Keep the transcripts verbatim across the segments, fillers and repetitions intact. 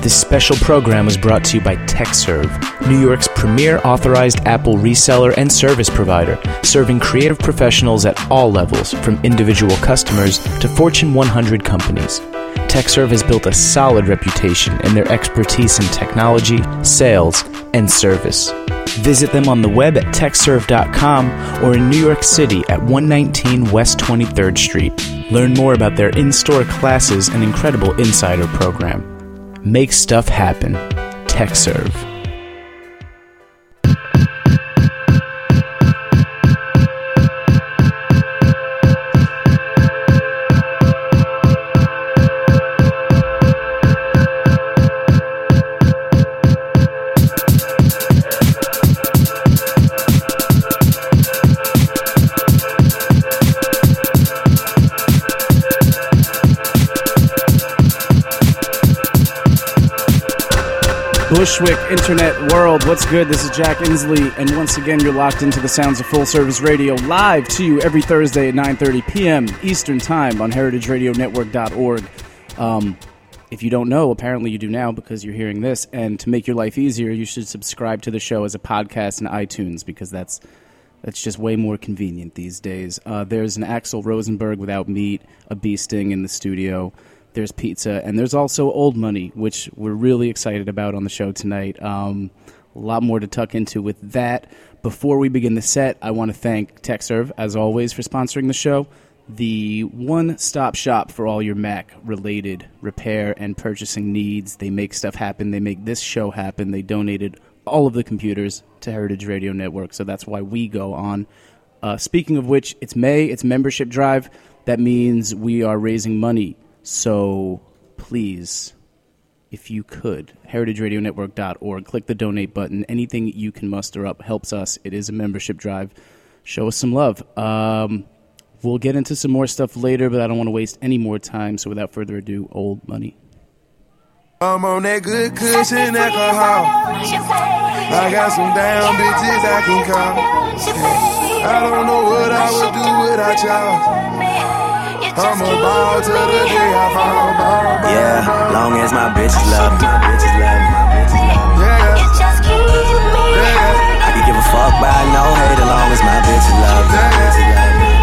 This special program was brought to you by TechServe, New York's premier authorized Apple reseller and service provider, serving creative professionals at all levels, from individual customers to Fortune one hundred companies. TechServe has built a solid reputation in their expertise in technology, sales, and service. Visit them on the web at tech serve dot com or in New York City at one nineteen West twenty-third Street. Learn more about their in-store classes and incredible insider program. Make stuff happen. TechServe. Bushwick Internet World, what's good? This is Jack Inslee, and once again you're locked into the sounds of Full Service Radio, live to you every Thursday at nine thirty p.m. Eastern Time on heritage radio network dot org. Um, if you don't know, apparently you do now because you're hearing this, and to make your life easier, you should subscribe to the show as a podcast in iTunes, because that's that's just way more convenient these days. Uh, there's an Axel Rosenberg without meat, a bee sting in the studio. There's pizza, and there's also Old Money, which we're really excited about on the show tonight. Um, a lot more to tuck into with that. Before we begin the set, I want to thank TechServe, as always, for sponsoring the show. The one-stop shop for all your Mac-related repair and purchasing needs. They make stuff happen. They make this show happen. They donated all of the computers to Heritage Radio Network, so that's why we go on. Uh, speaking of which, it's May. It's membership drive. That means we are raising money. So please, if you could, heritage radio network dot org, click the donate button. Anything you can muster up helps us. It is a membership drive. Show us some love. Um, we'll get into some more stuff later, but I don't want to waste any more time. So without further ado, Old Money. I'm on that good cushion alcohol. I got some damn bitches I can call. I don't know what I would do without y'all. I'm a ball to the day I fall, ball, ball, yeah, long as my bitches love me, my bitches love me, my bitches love me. Yeah, it just keeps me. Yeah, I can give a fuck by no hate as long as my bitches love me, my bitches love me.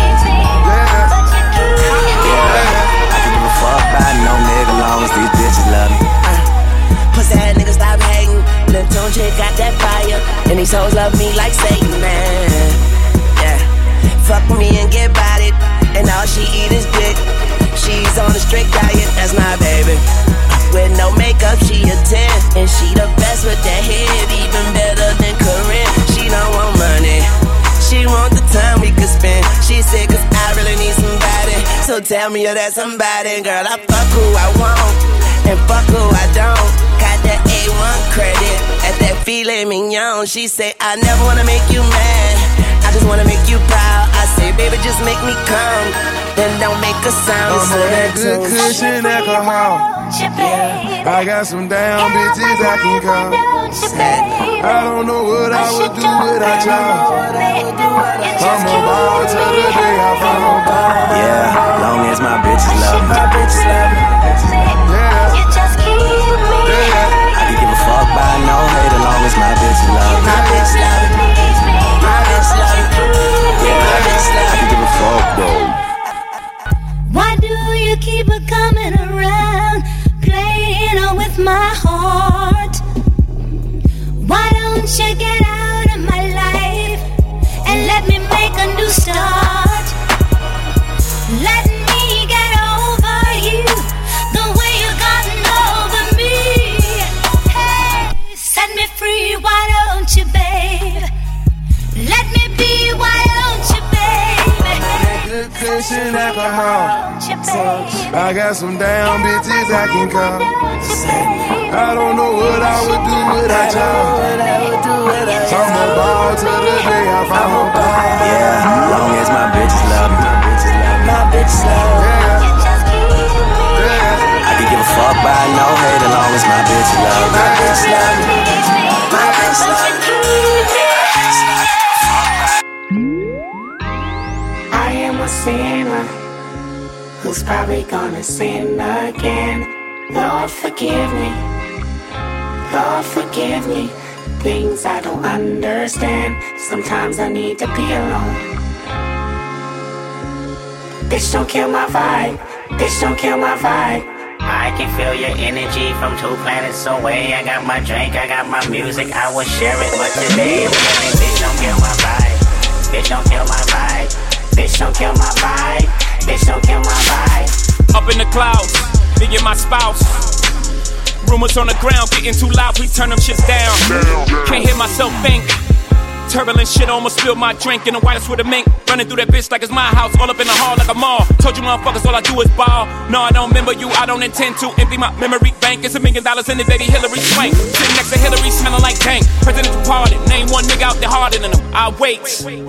Yeah, I can give a fuck by no nigga as long as these bitches love me. Pussy ass nigga stop hating. Lil' Tune chick got that fire, and these hoes love me like Satan, man. Yeah, fuck with me and get bodied. And all she eat is dick. She's on a strict diet, that's my baby. With no makeup, she a ten. And she the best with that head, even better than Corinne. She don't want money, she want the time we could spend. She said, cause I really need somebody. So tell me you're that somebody. Girl, I fuck who I want, and fuck who I don't. Got that A one credit, at that filet mignon. She say, I never wanna make you mad, I just wanna make you proud. I say, baby, just make me come, then don't make a sound. I'm on that good cushion alcohol. Yeah. I got some damn bitches I can call. I don't know what I would do without y'all. I'm a ball to the day I fall. Yeah, long as my bitches love me, my bitches love me. Yeah, It just keeps me. yeah. I can give a fuck by no hate as long as my bitches love me, my bitches love me. My bitch love me. Yeah, my bitches love me. I can give a fuck though. Why do you keep a coming around, playing on with my heart? Why don't you get out of my life and let me make a new start? Let me get over you the way you gotten over me. Hey, set me free, why don't you, babe? Let me be, why don't you, baby? Good cushion alcohol. Don't you, babe? I got some damn bitches I can call. I don't know what I would do without y'all. I'm a ball to the day I fall. Yeah, long as my bitches love me, my bitches love me, my bitches love me. Yeah, It just keeps me. yeah. I can give a fuck by no hate as long as my bitches love me, my bitches love me. My bitches love me. I am a sinner who's probably gonna sin again. Lord, forgive me. Lord, forgive me. Things I don't understand. Sometimes I need to be alone. Bitch, don't kill my vibe. Bitch, don't kill my vibe. I can feel your energy from two planets away. I got my drink, I got my music, I will share it. But today, bitch, don't kill my vibe. Bitch, don't kill my vibe. Bitch, don't kill my vibe. Bitch, don't kill my vibe. Up in the clouds, me and my spouse. Rumors on the ground getting too loud, please turn them shits down. Can't hear myself think. Turbulent shit, almost spilled my drink in the whitest with a mink. Running through that bitch like it's my house, all up in the hall like a mall. Told you motherfuckers all I do is ball. No, I don't remember you, I don't intend to empty my memory bank. It's a million dollars in it, baby Hillary Swank. Sitting next to Hillary, smelling like tank. Presidential pardon, name one nigga out there harder than him. I wait.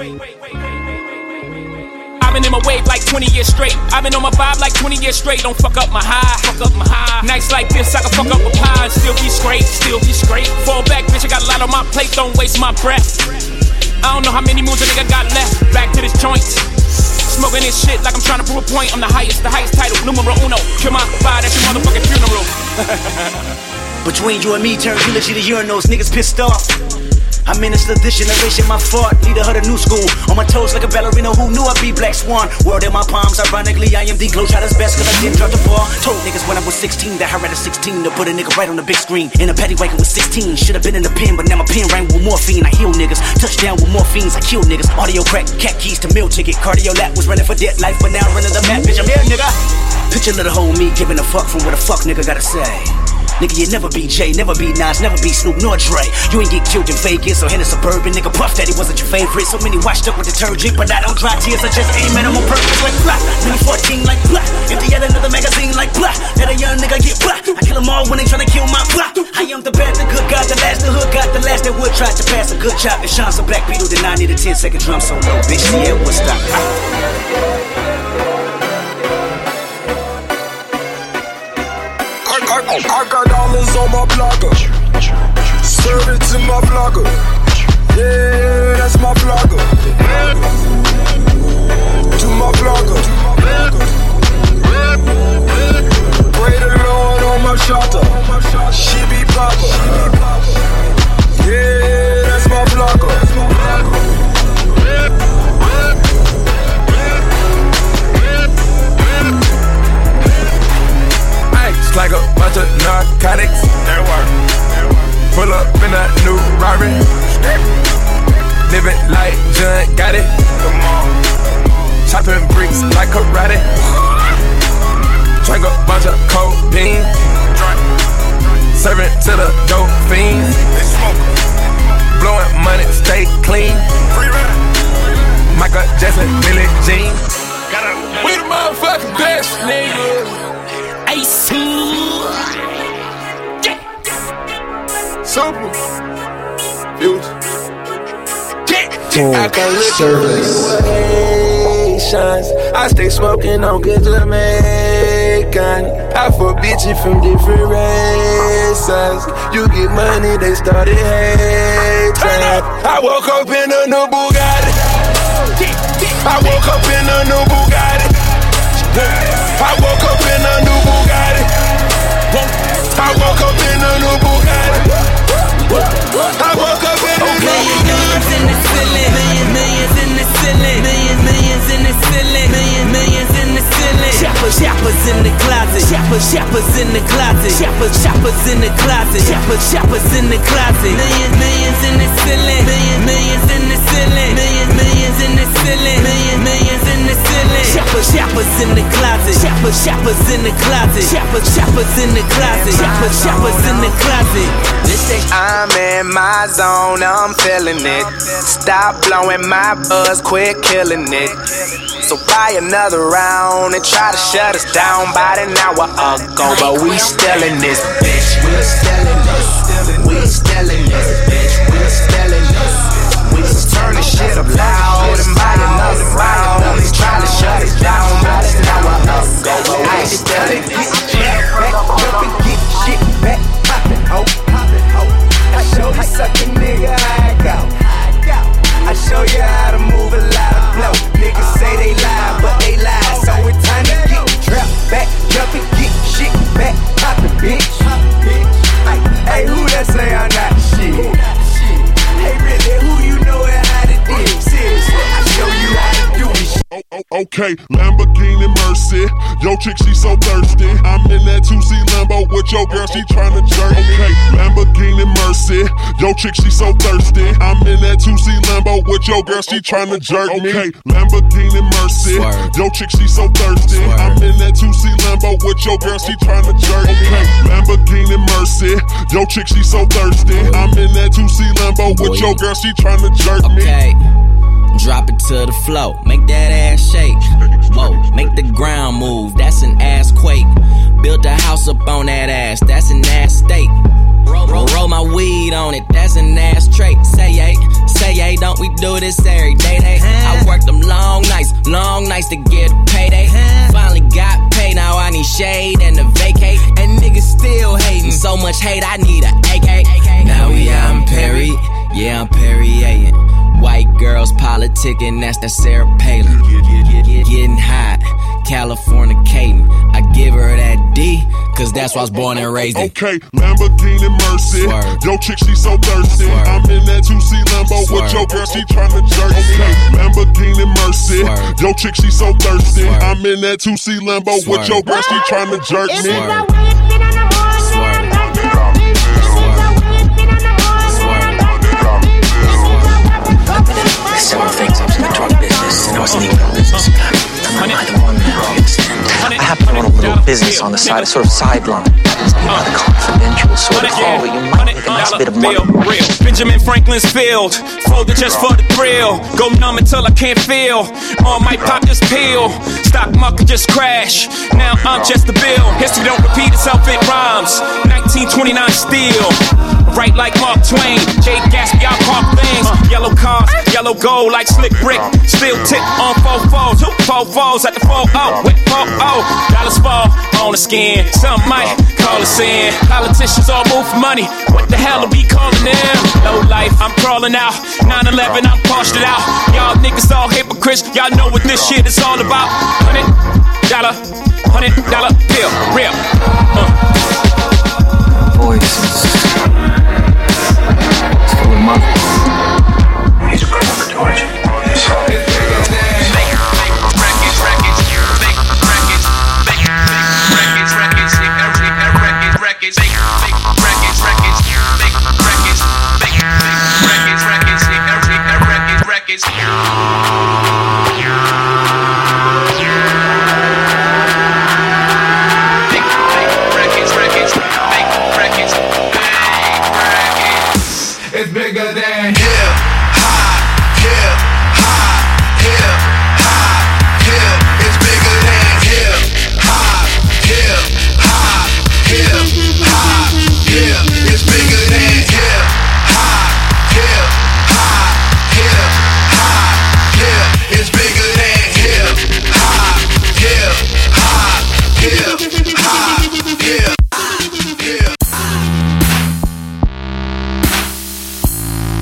I've been in my wave like twenty years straight. I've been on my vibe like twenty years straight. Don't fuck up my high, fuck up my high. Nights like this, I can fuck up a pie and still be straight, still be straight. Fall back, bitch, I got a lot on my plate, don't waste my breath. I don't know how many moves a nigga got left. Back to this joint, smoking this shit like I'm trying to prove a point. I'm the highest, the highest title, numero uno. Kill my vibe, that's your motherfucking funeral. Between you and me, turn eulogy to urinals, niggas pissed off. I minister this generation, my fault, leader of the new school. On my toes like a ballerina, who knew I'd be Black Swan. World in my palms, ironically, I am the glow shotter's best, cause I didn't drop the ball. Told niggas when I was sixteen that I read a sixteen to put a nigga right on the big screen. In a paddy wagon with sixteen, should've been in the pen, but now my pen rang with morphine. I heal niggas, touchdown with morphines, I kill niggas. Audio crack, cat keys to meal ticket. Cardio lap was running for dead life, but now running the map, bitch, I'm here, nigga. Picture little whole me giving a fuck from what a fuck nigga gotta say. Nigga, you never be Jay, never be Nas, never be Snoop nor Dre. You ain't get killed in Vegas or in a suburban. Nigga, Puff Daddy wasn't your favorite. So many washed up with detergent, but I don't dry tears. I just aim at them on purpose like blah. Mini fourteen like blah. Empty out another magazine like blah. Let a young nigga get blah. I kill them all when they tryna kill my blah. I am the bad, the good God, the last, the hood got the last that would try to pass a good chop. And Sean's a Black Beetle, then I need a ten second drum solo. Bitch, yeah, what's up? I got dollars on my blogger. Serve it to my vlogger. Yeah, that's my vlogger. To my vlogger. Pray the Lord on my shoulder. She be popper. Yeah, that's my vlogger. Like a bunch of narcotics. Pull up in a new Rari. Living like John got it. Chopping bricks like karate. Drink a bunch of codeine. Serving to the dope fiends. Blowing money, stay clean. Michael Jackson, Billie Jean. We the motherfucking best, nigga. I see. Super. Future. I can look situations. I stay smoking on good Jamaican. I fuck bitches from different races. You get money, they started hating. I woke up in a new Bugatti. I woke up in a new Bugatti. I woke up in a new Bugatti. I woke up in a new Bugatti. I woke up in a new Bugatti. Millions in the ceiling, millions, millions in the ceiling, millions, millions in the ceiling, millions, millions in the ceiling. Shoppers, shoppers in the closet, shoppers, shoppers in the closet, shoppers, shoppers in the closet, shoppers, shoppers in the closet. Millions, millions in the ceiling, millions, millions in the ceiling, millions, millions in the ceiling, millions, millions in the ceiling. Shoppers, shoppers in the closet, shoppers, shoppers in the closet, shoppers, shoppers in the closet, shoppers, shoppers in the closet. I'm in my zone, I'm feeling it. Stop blowing my buzz, quit killing it. So buy another round and try to shut us down about an hour ago. But we still in this bitch, we still in this, we still in this bitch, we still in this. We just turn this shit up loud and buy another round and try to shut us down about an hour ago. But we still in this shit. Back up and get shit back poppin', ho. I show you suck a nigga how I go. I show you how to move a lot of blow. Niggas say they lie, but they lie. So it's time to get trapped back, jump and get shit back, poppin', bitch. Okay, Lamborghini Mercy. Yo chick, she so thirsty. I'm in that two C Lambo with your girl, she tryna jerk me. Okay, Lamborghini Mercy. Yo chick, she so thirsty. I'm in that two C Lambo with your girl, she tryna jerk me. Okay, Lamborghini Mercy. Yo chick, she so thirsty. I'm in that two C Lambo with your girl, she tryna jerk me. Okay, Lamborghini Mercy. Yo chick, she so thirsty. I'm in that two C Lambo with your girl, she tryna jerk me. Okay. Drop it to the floor, make that ass shake. Whoa, make the ground move, that's an ass quake. Build a house up on that ass, that's an ass state. Roll, roll, roll my weed on it, that's an ass trait. Say yay, say yay, don't we do this every day? Day. I worked them long nights, long nights to get a payday. Finally got paid, now I need shade and a vacate. And niggas still hating, so much hate, I need a A K. Now we out in Perry, yeah I'm Perrier. White girls politicking, that's that Sarah Palin. Getting hot, Californicating. I give her that D, cause that's why I was born and raised in. Okay, Lamborghini Mercy. Swerve. Yo chick, she so thirsty. Swerve. I'm in that two C Lambo Swerve. With your girl, she tryna jerk me. Okay, Lamborghini Mercy. Swerve. Yo chick, she so thirsty. Swerve. I'm in that two C Lambo Swerve. With your girl, she tryna jerk me. Swerve. Several things. I was in the drug business, and I was in the oil business. I'm not either one now, you understand? I happen to run a little business on the side, a sort of sideline. It's not a confidential sort of call, but you might make a nice bit of money. Benjamin Franklin's field, folded just for the thrill. Go numb until I can't feel. On my pop this pill, stock market just crash. Now I'm just a bill. History don't repeat itself, it rhymes. nineteen twenty-nine steel. Right like Mark Twain, Jay Gatsby, I pop things. Yellow cars, yellow gold like slick brick. Still tick on four fours, two four fours at the four oh. With four oh, dollars fall on the skin. Some might call us in. Politicians all move for money. What the hell are we calling them? Low life, I'm crawling out. nine eleven, I'm parched it out. Y'all niggas all hypocrites. Y'all know what this shit is all about. Hundred dollar, hundred dollar bill, real. Uh. Voices. He's a criminal, George. It's bigger than hip hop, hip hop, hip hop, hip. It's bigger than hip hop, hip hop, hip hop, hip. It's bigger than hip hop, hip hop, hip hop, hip. It's bigger than hip hop, hip hop, hip hop, hip, hip.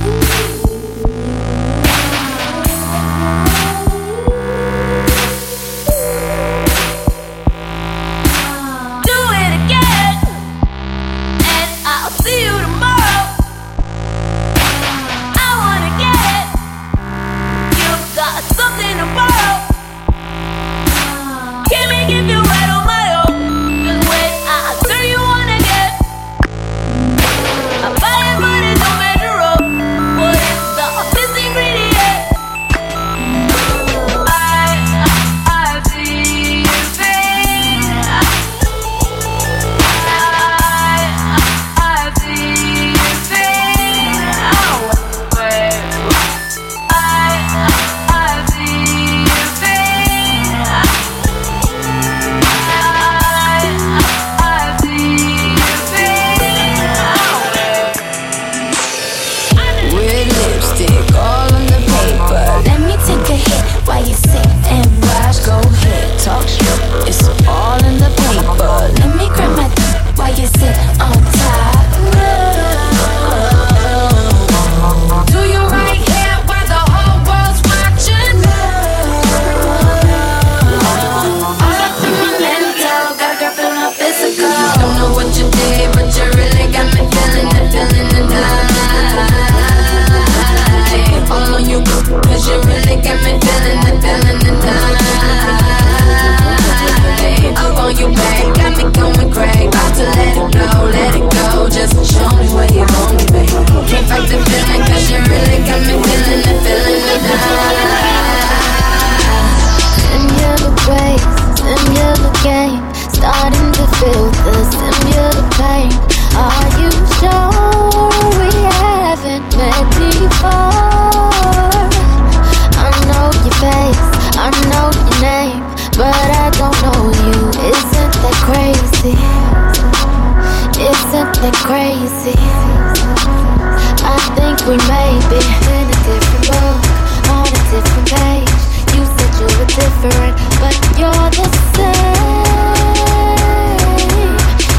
crazy. I think we may be in a different book, on a different page. You said you were different, but you're the same.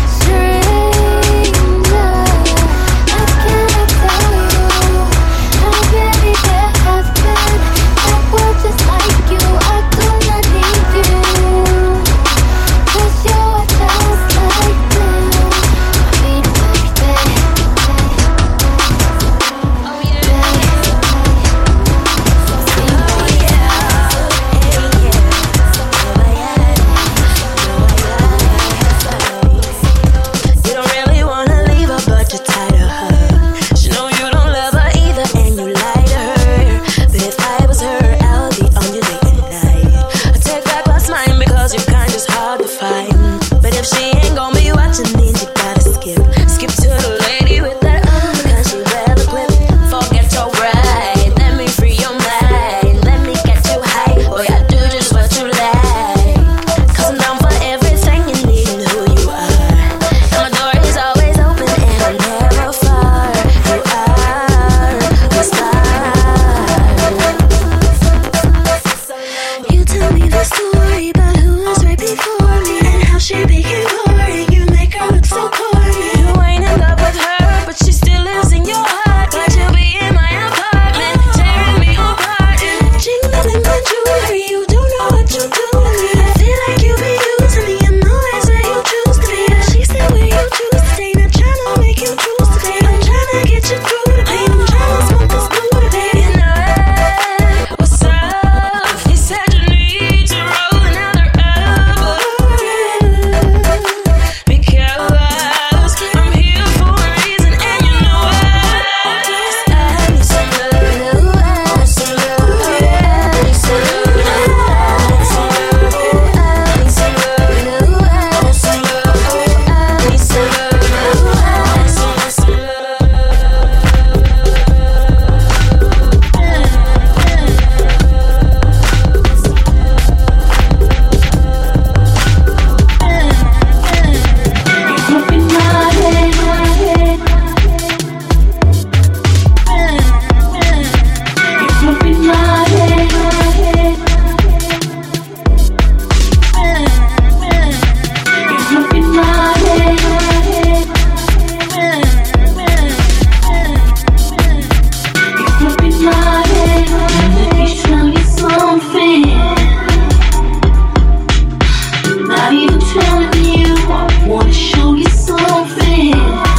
Stranger, I cannot tell you how many there have been that were just like you. I do not need you, 'cause you're just like them. I mean it every day. Oh yeah. You don't really wanna leave her, but you're tired of her. She know you don't love her either, and you lie to her. But if I was her, I would be on your date tonight. I take back what's mine because your kind is hard to find. But if she ain't gonna be watching, then you gotta skip. Skip to the lady with that arm, because she well equipped. Forget your ride, let me free your mind. Let me get you high, boy, I do just what you like. 'Cause I'm down for everything you need and who you are. And my door is always open and I'm never far. You are a star. You tell me the story about who was right before me and how she became boring. You make her look so corny. You ain't in love with her, but she still lives in your heart. Glad you'll be in my apartment, tearing me apart. Ching nothing but jewelry. You don't know what you do to me. I feel like you be using me in the ways that you choose to be. But she said where you choose to stay. Not trying to make you choose to stay. I'm trying to get you through the pain. I'm trying to smoke this Buddha, baby. You know it. What's up? You said you need to roll another album. Because I'm here for a reason, and you know it. I need some love, I need some love, I need some love, I need some love, I need some love, I need some love, I need some not even telling you, I wanna show you something.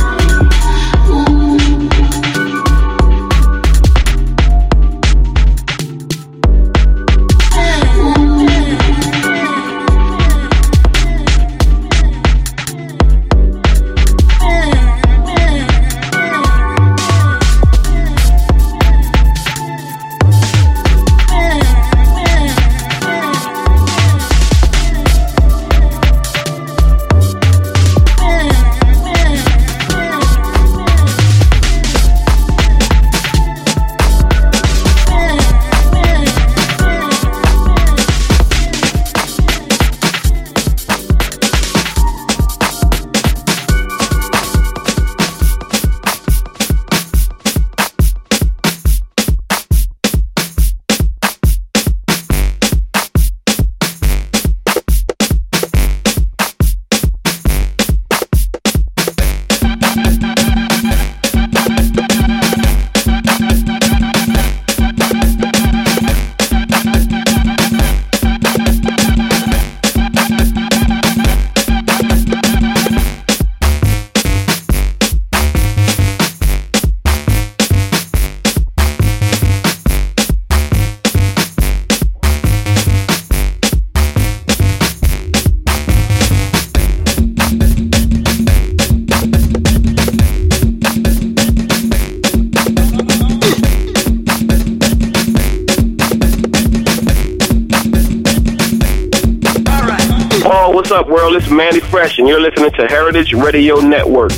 What's up, world? It's Manny Fresh, and you're listening to Heritage Radio Network.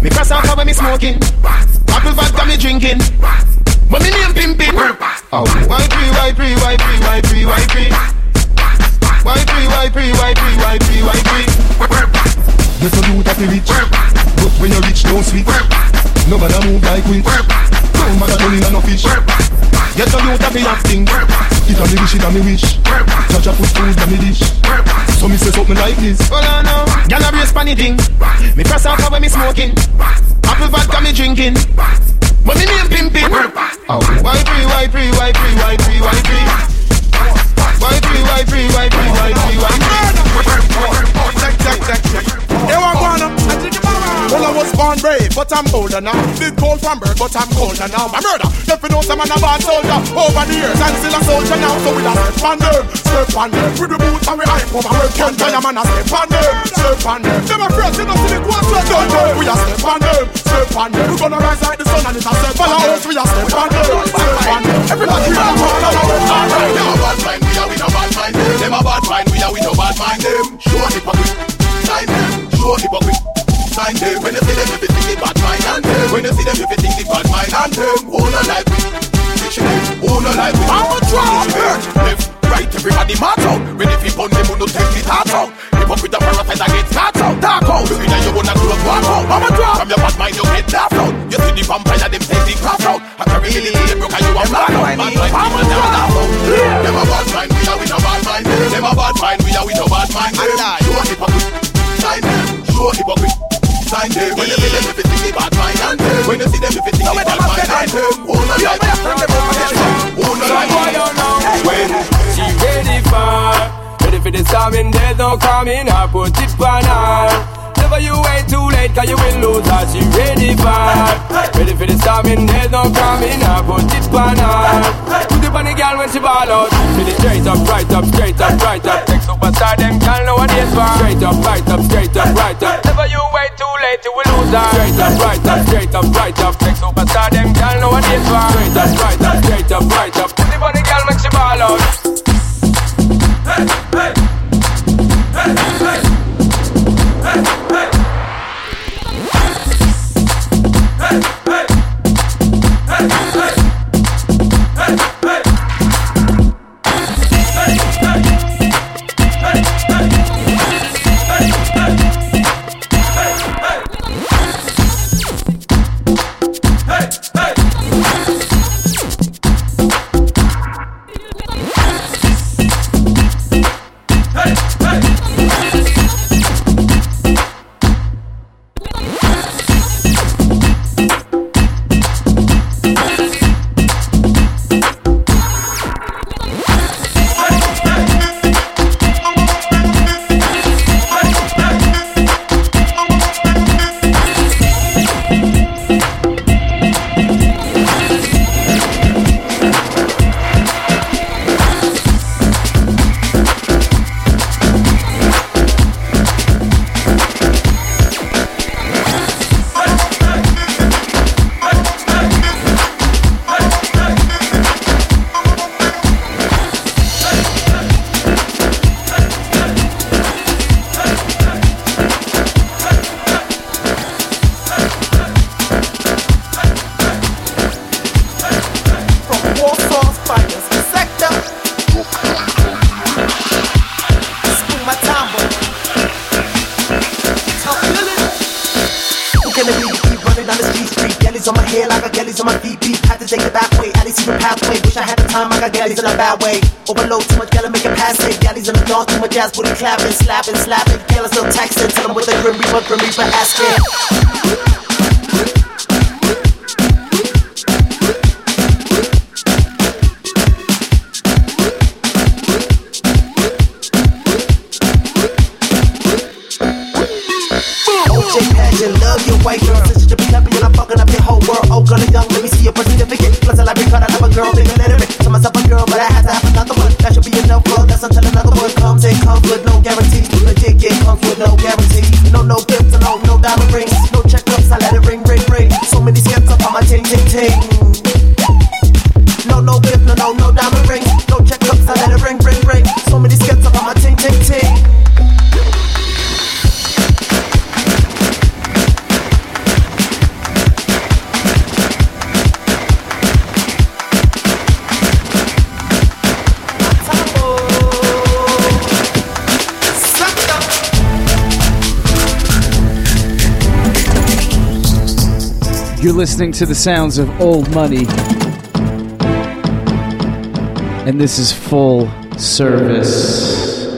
Me press out when me smoking. Apple vodka me drinking. But me name pimpin'. Oh. Why pre, why pre, why pre, why pre, why pre? Why pre, why pre, why pre, why pre, why pre? Yes, the youth have to rich, but when you rich, don't sweet. Nobody move like we. Don't matter money and no fish. Yes, the youth have to acting. It a me wish, it a me wish. Judge a put food on me dish. So me say something like this. Well, I know. Gyal a brace pon the thing. Me press out when me smoking. Apple vodka me drinking. But me name pimpin'. Oh. Why pre, why pre, why pre, why pre, why pre? Why pre, why pre, why pre, why pre, why pre? Check, check, check, check. Hey, what wanna? Well, I was born brave, but I'm older now. Big cold from birth, but I'm colder now. My murder, if you know some man a bad soldier. Over the years, I'm still a soldier now. So we a step on them, step on them. With the boots and we hype over. We can't tell a man a step on them, step on them. Them a friends, they don't see the quad sweat. Don't know, we a step on them, step on them. We gonna rise like the sun and it's a step. Follow us, we a step on them, step on them. Everybody we a call on us. Alright, them a bad mind, we a we no bad mind. Them a bad mind, we a we no bad mind. Them show hypocrite, sign them, show hypocrite. Sign them. When you see them, if you think the bad mind and them. When you see them, if you think the bad mind and them. Who no like me? Who no like me? I'm a drop. Left, right, everybody march out. Ready for fun, them who no take it heart out. Hypocrite and parasite that get start out. Dark out. You know you wanna do a walk out. I'm a drop. From your bad mind, you get laughed out. You see the vampire, them take the craft out. I carry the little broke and you a black out. Bad mind, I'm a drop. Them a bad mind, we are with no bad mind. Them a bad mind, we are with no bad mind. Show hypocrite, sign them. Show hypocrite. When you see them, if you think the bad mind and them. When you see them, if you think the bad mind and them. Who no like me? Who no like me? When she ready for, ready for the storm and there's no coming. I put it on her. Never you wait too late, cause you will lose her. She ready for, ready for the storm and there's no coming. I put it on her. Put it on the girl when she ball out. Feel it straight up, right up, straight up, right up. Take superstar, them girl know what it is for. Straight up, right up, straight up, right up. Never you wait too late, you will lose her. Straight up, right up, straight up, right up. Take superstar, them girl know what it is for. Straight up, right up, straight up, right up. Put it on the girl when she ball out. Hey, hey, hey, hey, hey, hey. Hey, hey, hey, hey. Overload too much, gotta make it pass it. Galleys in the north, too much ass booty clapping, slapping, slapping. Killers still texting, tell them with the grim reaper, grim reaper asking. Love your white girl, since you be clapping and I'm fucking up your whole world. Oh, girl, young, let me see your birth certificate. Plus, I like me, cause I love a girl, big a little bit. To myself, a girl, but I had to have another one. That should be enough, girl, that's until another one comes. It comes with no guarantees. Legit, it comes with no guarantees. No, no gifts, no, no diamond rings. No checkups, I let it ring, ring, ring. So many skips up on my ting, ting, ting. No, no gift, no, no, no diamond rings. No checkups, I let it ring, ring, ring. So many skips up on my ting, ting, ting. You're listening to the sounds of Old Money. And this is Full Service.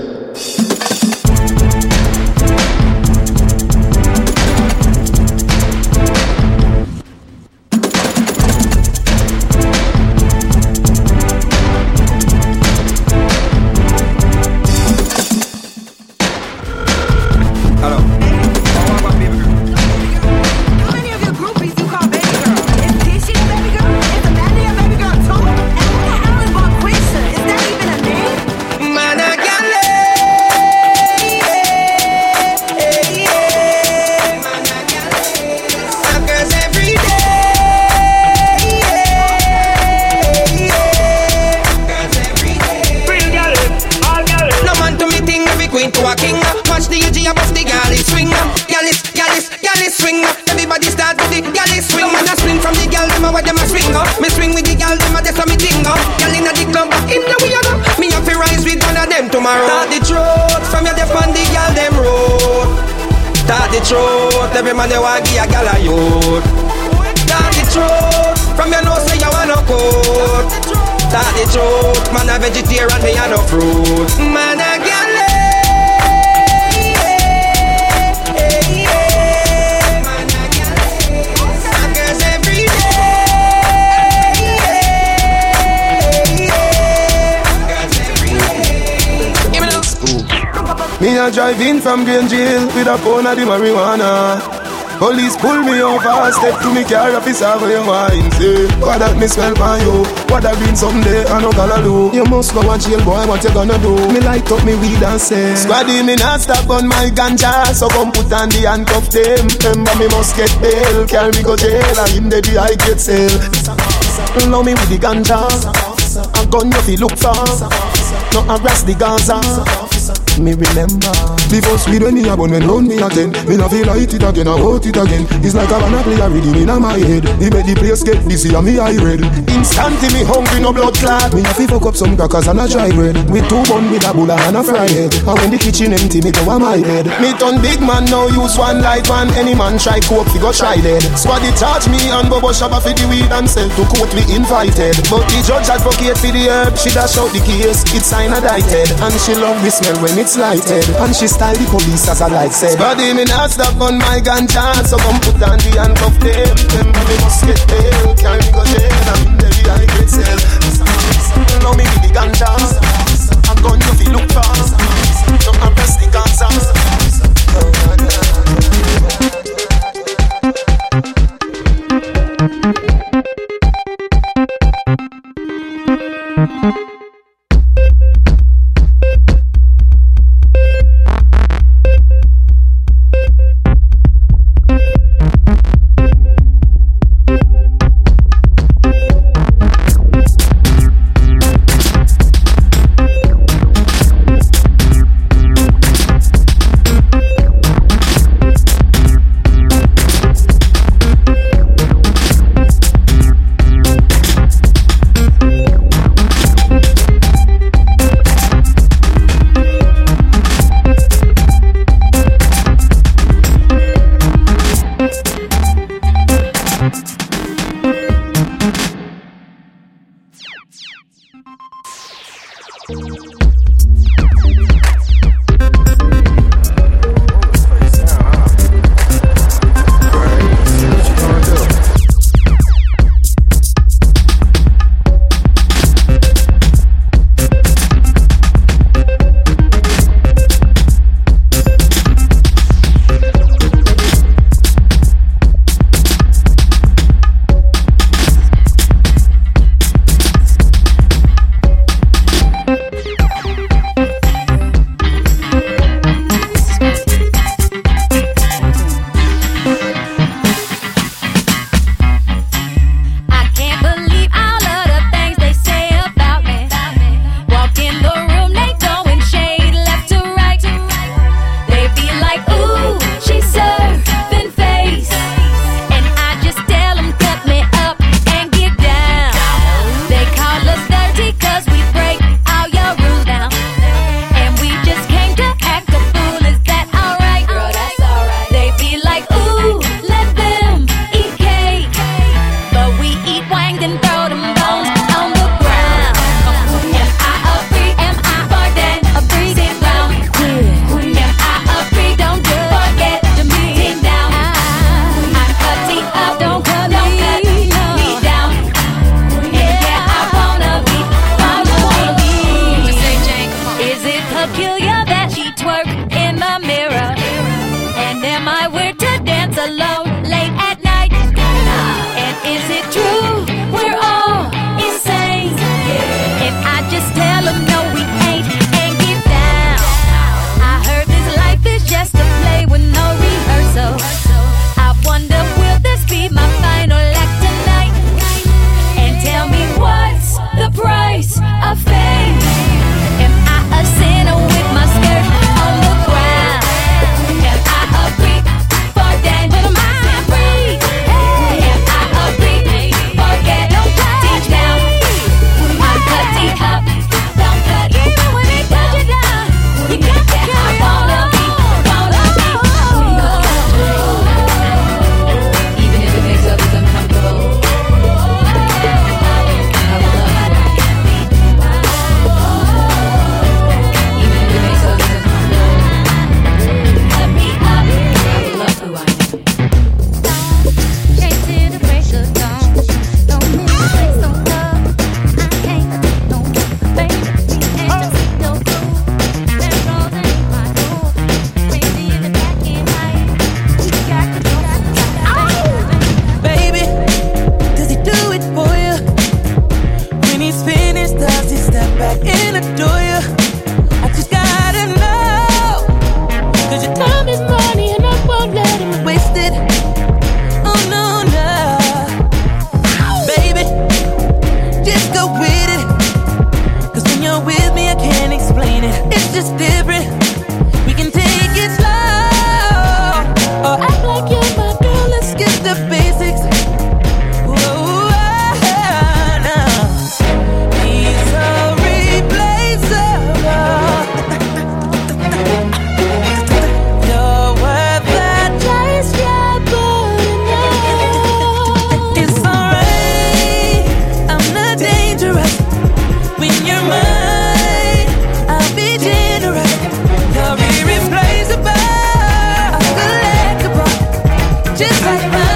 Every man they want give a gal a youth. Talk the truth. From your nose say you want no coat. Talk the truth. Man a vegetarian, me a no fruit. Man a gal. Me a drive in from Green Jail with a pound of the marijuana. Police pull me over, step to me car, officer for your wine. Say, what that me smell by you? What that been someday I no gonna do? You must go and jail, boy, what you gonna do? Me light up me weed and say, Squaddy, me not stop on my ganja, so come put on the handcuff them. Remember me must get bail, carry me go jail, and in the day I get sale. Now me with the ganja, a gun you fi look for, no harass the Gaza. Me remember the first weed when me a bun when round me again. Me no feel light it again, I hold it again. It's like a banana play a rhythm in my head. Me make the place get busy and me eye red. Instantly me hungry, no blood clot. Me have to fuck up some crackers and a dry bread. With two bun with a bulla and a fried head. And when the kitchen empty, me go on my bed. Me turn big man now, use one light man. Any man try coke, fi go try dead. Squaddy charge me and Bobo Shabba fi the weed and sell to court we invited. But the judge advocate for the herb. She dash out the case, it's sign a dieted. And she love the smell when it's lighted. And she style the police as I like said. Body me not stop on my ganja, so come put on the handcuff them. Them me must get bail, carry me go jail. I'm in the V I get sale. Now me with the ganja, I'm going to feel look fast. Don't arrest the Gaza. Am I weird to dance alone late at night? And is it true we're all insane? If I just tell them no we ain't and get down. I heard this life is just a play with no rehearsal. I wonder will this be my final act tonight? And tell me what's the price of fame? Am I a sinner with my skirt on the ground? Am I a freak for dance? But am I free? Am I a freak for get deep down? I'm cut deep up, don't cut even when they touch it down. You got to kill I wanna be, wanna be. Even if it makes others uncomfortable. Baby, does he do it for you? When he's finished, does he step back and adore you? I just gotta know, 'cause your time is money and I won't let him waste it. Oh no, no. Baby, just go with it, 'cause when you're with me I can't explain it. It's just different, we can take it slow. Or act like you're my girl, let's get the basics. Whoa, no. He's so replaceable. You're worth that taste, yeah, but enough. It's alright, I'm not dangerous. When you're mine, I'll be generous. You're irreplaceable, collectible, just like mine.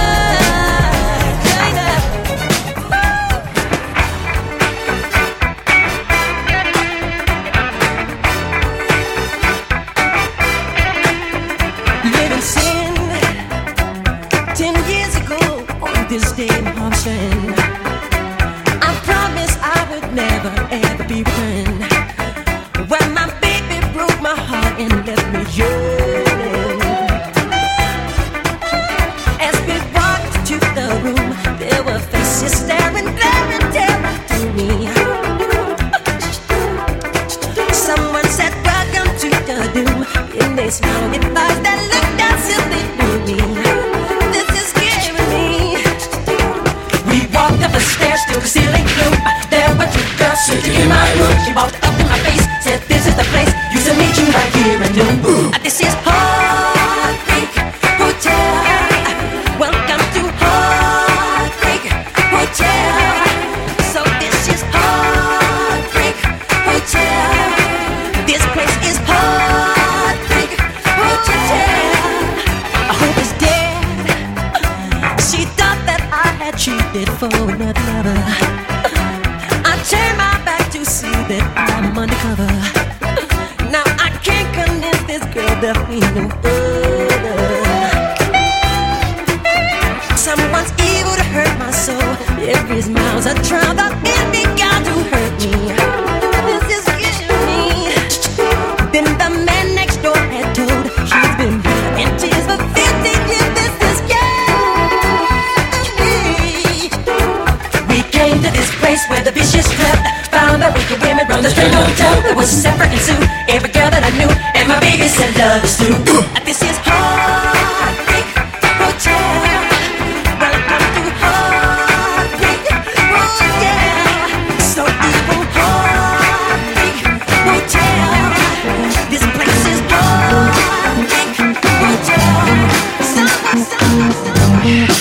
Living sin ten years ago on this day in Hampshire. I promised I would never ever be returned. When my baby broke my heart and left me yearning. As we walked to the room, there were faces staring, glaring, staring through me. Someone said, "Welcome to the doom." And they smiled at eyes that looked as if they knew me. This is scaring me. We walked up the stairs to the ceiling gloom. There were two girls sitting in my room. She walked up in my face, said, "This is the place. You should meet you right here and noon." This is Heartbreak Hotel. Welcome to Heartbreak Hotel. So this is Heartbreak Hotel. This place is Heartbreak Hotel. I hope it's dead. She thought that I had cheated for another lover. I turned my back to see that I'm undercover. Now I can't convince this girl that we no other. Someone's evil to hurt my soul. Every smile's a trial that envy got to hurt me. This is killing me. Then the man next door had told she's been in tears for fifteen years. This is killing me. We came to this place where the vicious slept. Found that wicked women run the straight hotel. There was separate and Sue, every girl that I knew, and my baby said love is true. This is Heartbreak Hotel. Welcome to Heartbreak Hotel. So evil Heartbreak Hotel. This place is Heartbreak Hotel. Someone, someone, someone.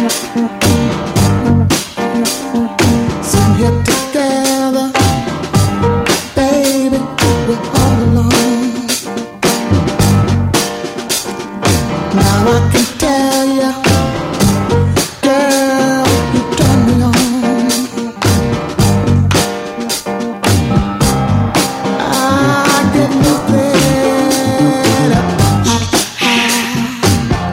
So here together, baby, we're all alone. Now I can tell you, girl, you turn me on. I get nothing.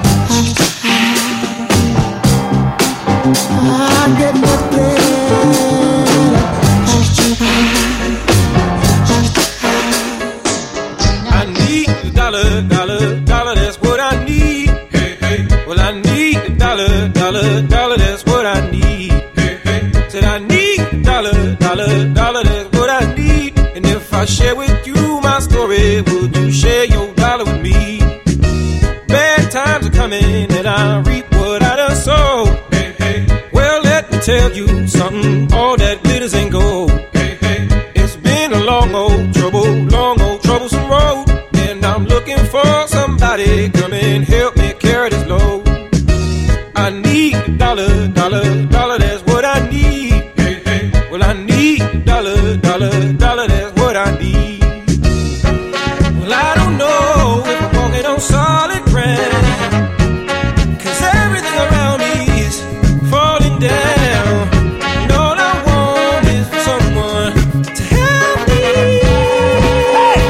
times are coming that I reap what I done sow. Hey, hey. Well, let me tell you something, all that glitters ain't gold. Hey, hey. It's been a long old trouble, long old troublesome road, and I'm looking for somebody come and help me carry this load. I need a dollar, dollar, dollar, that's what I need. Hey, hey. Well, I need a dollar, dollar, dollar, that's what I need. Well, I don't know if I'm walking on solid ground, 'cause everything around me is falling down, and all I want is for someone to help me. Hey!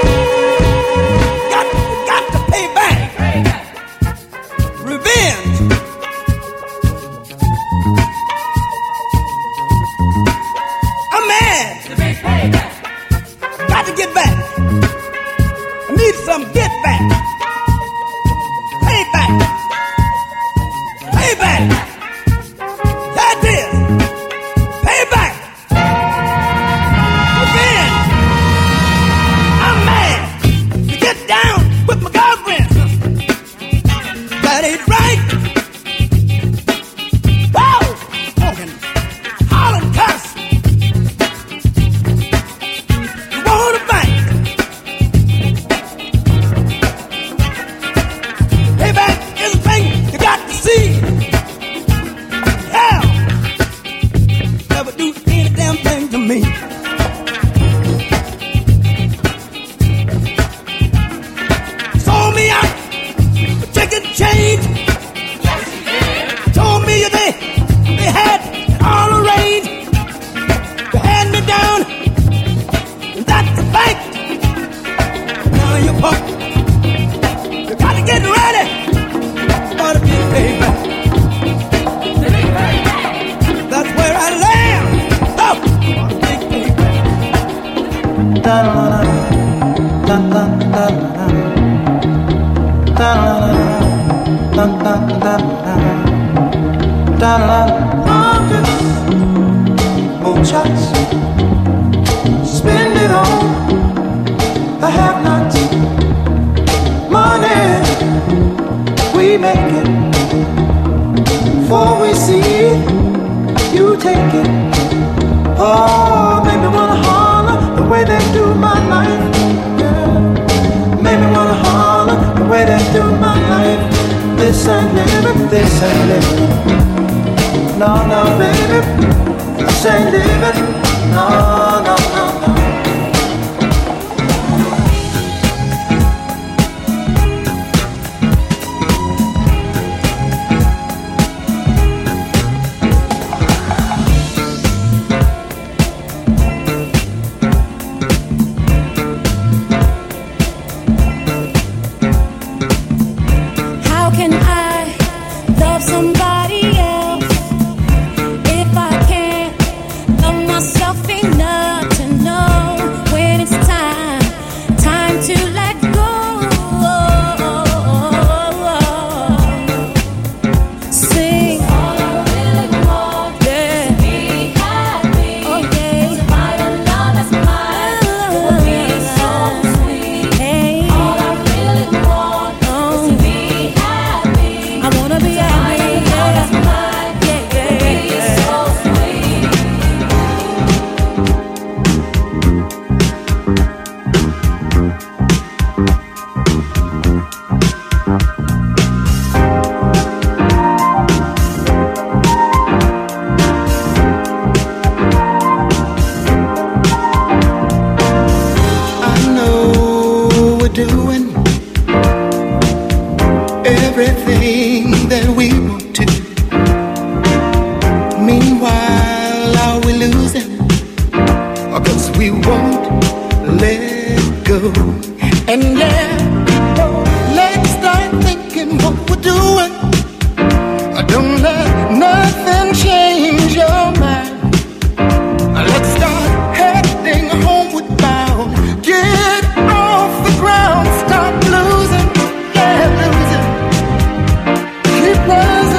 Got, got to pay back. Revenge. I'm mad. Got to get back. I need some get back. Pay back. Pay back. That is. Pay back. Revenge. I'm mad. To get down with my girlfriend. That ain't right. Whoa! Smoking. Hollering cuss. You want to fight. Payback is a thing you got to see. Hell, never do any damn thing to me. Sold me out for chicken change. Told me they, they had it all arranged to hand me down. And that's the fact. Now you're punk. You gotta get ready. Gotta be paid back. That's where I land. Oh, big payback. Da da da da da da da da da da da da. Pockets, muchas, spend it all. I have not money. We make it before we see it. You take it. Oh, make me wanna holler the way they do my life. Yeah. Make me wanna holler the way they do my life. This ain't living, this ain't living. No, no, baby, this ain't living. No, no, no, no. How can I love somebody else if I can't love myself enough to know when it's time, time to let go? Sing. All I really want is to be happy. Oh yeah. To find a love that's mine. It would be so sweet. Hey. All I really want is to be happy. I wanna be happy. Yeah. Yeah, yeah, yeah. So sweet. I know we're doing everything that we want to. Meanwhile, are we losing? Because we won't let go. And yeah, let's start thinking what we're doing. Don't let nothing change your mind. Let's start heading homeward bound. Get off the ground, stop losing, yeah, losing. Keep rising.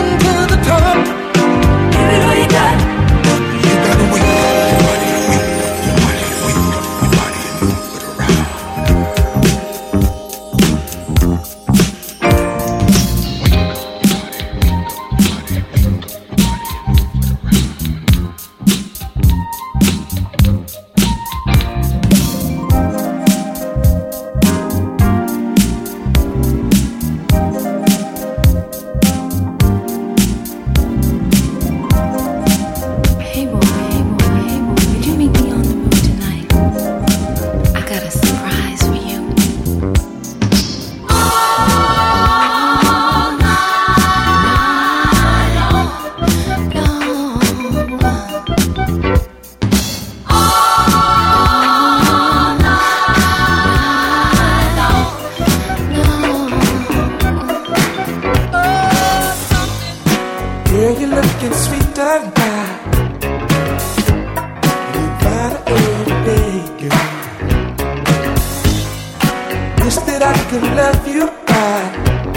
Wish that I could love you right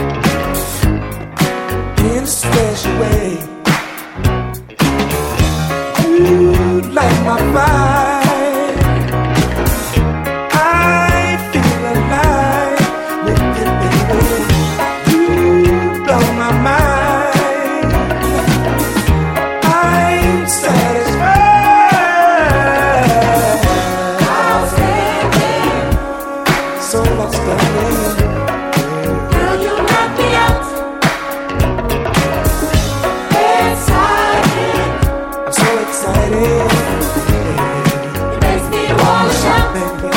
in a special way. You light my fire. I feel alive with you, baby. You blow my mind. I'm satisfied. Outstanding. So outstanding. Girl, you knock me out. Excited. I'm so excited. It makes me wanna shout, baby.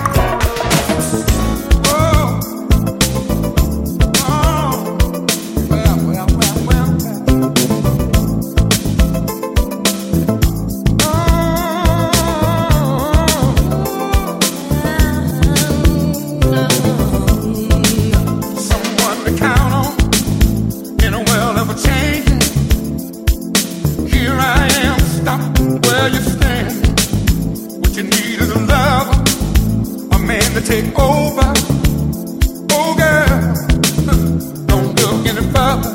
Someone to count on in a world of a change. Here I am, stop where you stand. What you need is a lover, a man to take over. Oh girl, don't look any further.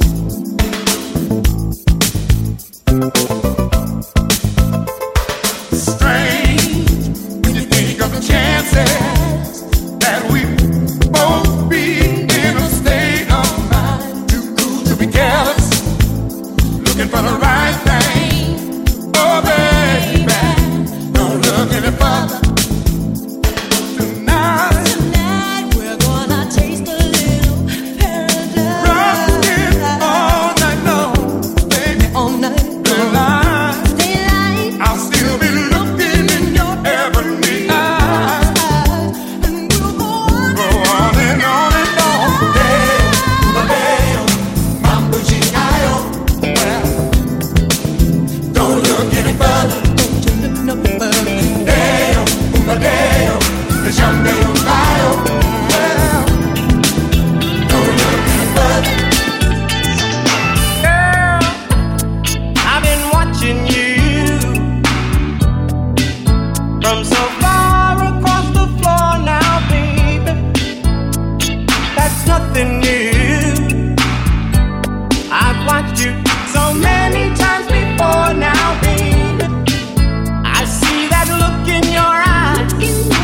Strange when you think of the chances that we both be in a state of mind. Too cool to be careless, looking for the right thing. Oh baby, don't look any further. Tonight, tonight we're gonna taste a little paradise. Rockin' all night long, baby, all night long. Daylight, I'll still be looking in your ebony eyes. And we'll go on and on and on. Hey, Mateo, mambo G-I-O. Well, don't look any further. Don't you look no further. Deo, Mateo, the Jungle Bio. Well, don't look any further. Girl, I've been watching you from so far across the floor now, baby. That's nothing new. I've watched you so many times before now, baby. I see that look in your eyes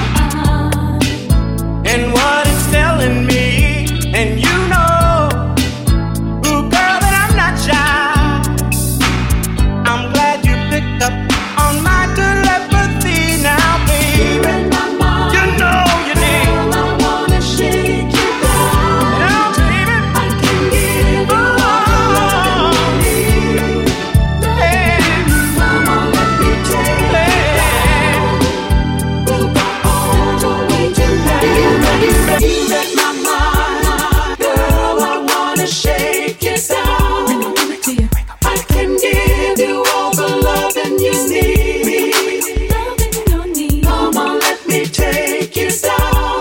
and what it's telling me. And you know, ooh, girl, that I'm not shy. I'm glad you picked up on my telepathy now, baby. You know you did. I wanna shake you down. Now, baby, I can give you all you need. Hey, mama, let me take you down. We'll go all the way to heaven. You read my mind, girl. I wanna shake you down. I can give you all the loving you need. Come on, let me take you down.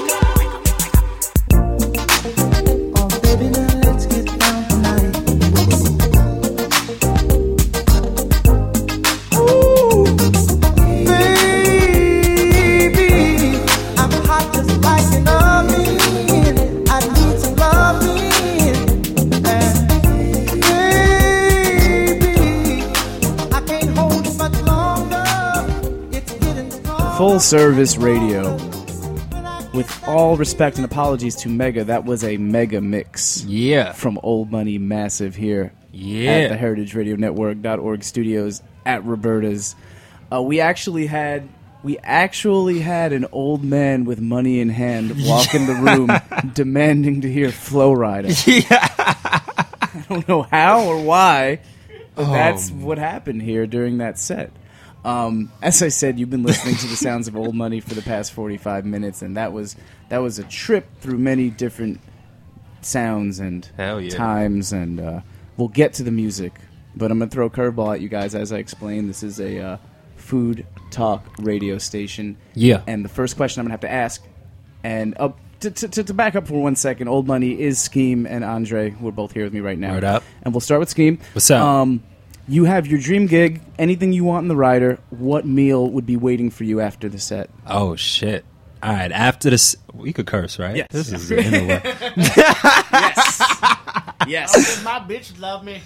Oh, baby, now let's get down tonight. Ooh, baby, I'm hot just like an oven. I need some loving. And baby, I can't hold it much longer. It's getting strong. Full service radio. With all respect and apologies to Mega, that was a mega mix. Yeah. From Old Money Massive here. Yeah. At the heritage radio network dot org studios at Roberta's. Uh, we actually had we actually had an old man with money in hand walk in the room demanding to hear Flow Rider. Yeah. I don't know how or why, but Oh, that's what happened here during that set. Um, as I said, you've been listening to the sounds of Old Money for the past forty-five minutes, and that was that was a trip through many different sounds and Hell yeah. times, and uh, we'll get to the music. But I'm going to throw a curveball at you guys. As I explained, this is a uh, food talk radio station. Yeah. And the first question I'm going to have to ask, and uh, to, to, to back up for one second, Old Money is Scheme and Andre. We're both here with me right now. Word up. And we'll start with Scheme. What's up? Um, You have your dream gig, anything you want in the rider. What meal would be waiting for you after the set? Oh, shit. All right, after this, we could curse, right? Yes. This is the interweb. Yes. Yes. Oh, my bitch love me.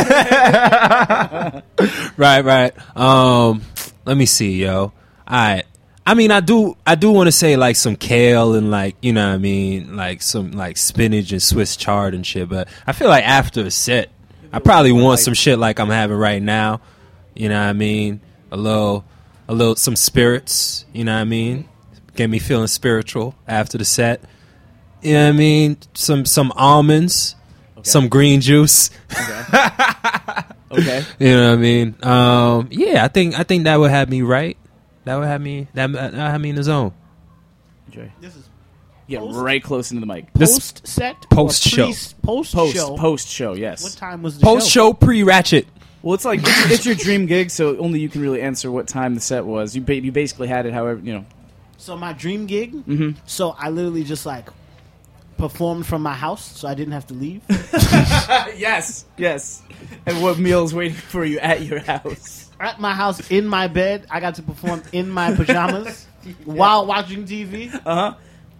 Right, right. Um, let me see, yo. All right. I mean, I do, I do want to say like some kale and like, you know what I mean, like some like spinach and Swiss chard and shit. But I feel like after a set, I probably want some shit like I'm having right now. You know what I mean? A little, a little, some spirits. You know what I mean? Get me feeling spiritual after the set. You know what I mean? Some, some almonds, okay. Some green juice. Okay. Okay. You know what I mean? Um, yeah, I think, I think that would have me right. That would have me. That would have me in the zone. Enjoy. This is yeah, post, right close into the mic. Post set, post show, post post show, post show. Yes. What time was the post show? show pre ratchet? Well, it's like it's, it's your dream gig, so only you can really answer what time the set was. You ba- you basically had it, however you know. So my dream gig. Mm-hmm. So I literally just like performed from my house, so I didn't have to leave. Yes, yes. And what meal's waiting for you at your house? At my house, in my bed, I got to perform in my pajamas yeah. while watching T V. Uh huh.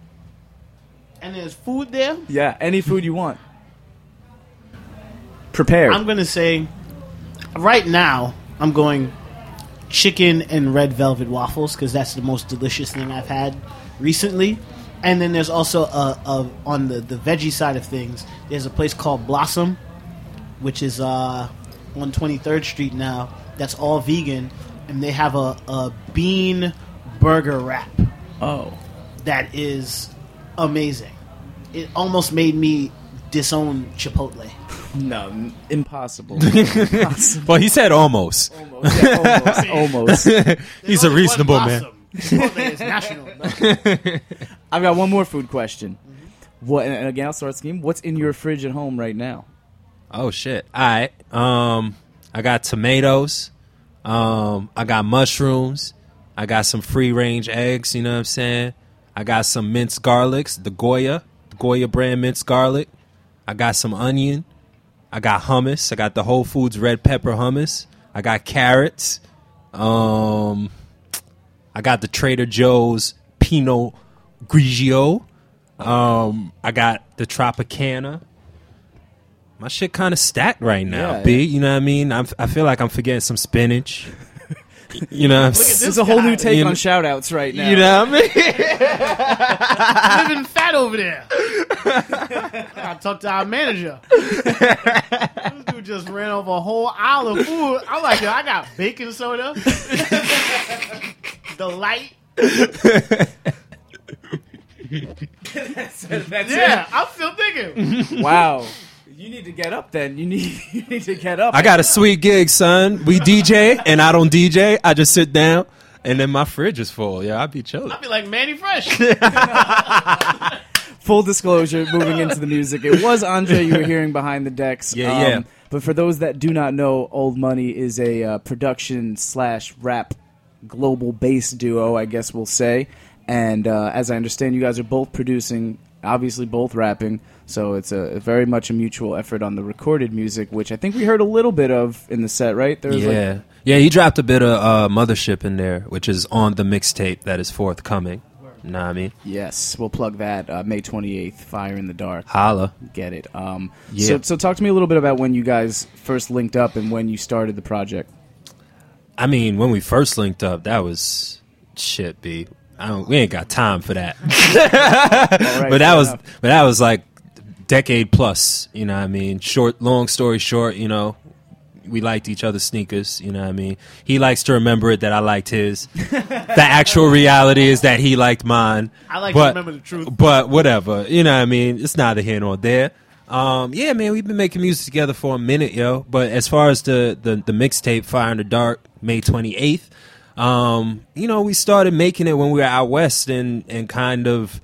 And there's food there. Yeah, any food you want. Prepared. I'm gonna say, right now, I'm going chicken and red velvet waffles because that's the most delicious thing I've had recently. And then there's also a, a on the the veggie side of things. There's a place called Blossom, which is uh, on twenty-third Street now. That's all vegan, and they have a, a bean burger wrap. Oh. That is amazing. It almost made me disown Chipotle. No, n- impossible. impossible. Well, he said almost. Almost. Yeah, almost. almost. He's a reasonable man. Chipotle is national. No. I've got one more food question. Mm-hmm. What? And again, I'll start scheme. What's in your fridge at home right now? Oh, shit. All right. Um... I got tomatoes. Um, I got mushrooms. I got some free range eggs. You know what I'm saying? I got some minced garlics, the Goya, the Goya brand minced garlic. I got some onion. I got hummus. I got the Whole Foods red pepper hummus. I got carrots. Um, I got the Trader Joe's Pinot Grigio. Um, I got the Tropicana. My shit kind of stacked right now, yeah, B. Yeah. You know what I mean? I'm, I feel like I'm forgetting some spinach. You know what I'm saying? There's a whole new take you on know, shout-outs right now. You know what I mean? Living fat over there. I gotta talk to our manager. This dude just ran over a whole aisle of food. I'm like, yo, I got baking soda. The light. that's, that's yeah, it. I'm still thinking. Wow. You need to get up then. You need you need to get up. I got a sweet gig, son. We D J, and I don't D J. I just sit down, and then my fridge is full. Yeah, I be chilling. I be like Manny Fresh. Full disclosure, moving into the music. It was Andre you were hearing behind the decks. Yeah, um, yeah. But for those that do not know, Old Money is a uh, production slash rap global bass duo, I guess we'll say. And uh, as I understand, you guys are both producing, obviously both rapping. So it's a, a very much a mutual effort on the recorded music, which I think we heard a little bit of in the set, right? There was yeah. Like, yeah, he dropped a bit of uh, Mothership in there, which is on the mixtape that is forthcoming. Know what I mean? Yes, we'll plug that. Uh, May twenty-eighth, Fire in the Dark. Holla. Get it. Um, yeah. So, so talk to me a little bit about when you guys first linked up and when you started the project. I mean, when we first linked up, that was shit, B. I don't, we ain't got time for that. right, but that was, enough. but that was like decade plus. You know what I mean? Short, long story short, you know, we liked each other's sneakers. You know what I mean? He likes to remember it that I liked his. The actual reality is that he liked mine. I like but, to remember the truth. But whatever. You know what I mean? It's neither here nor there. Um, yeah, man, we've been making music together for a minute, yo. But as far as the, the, the mixtape, Fire in the Dark, May twenty-eighth, um, you know, we started making it when we were out west and, and kind of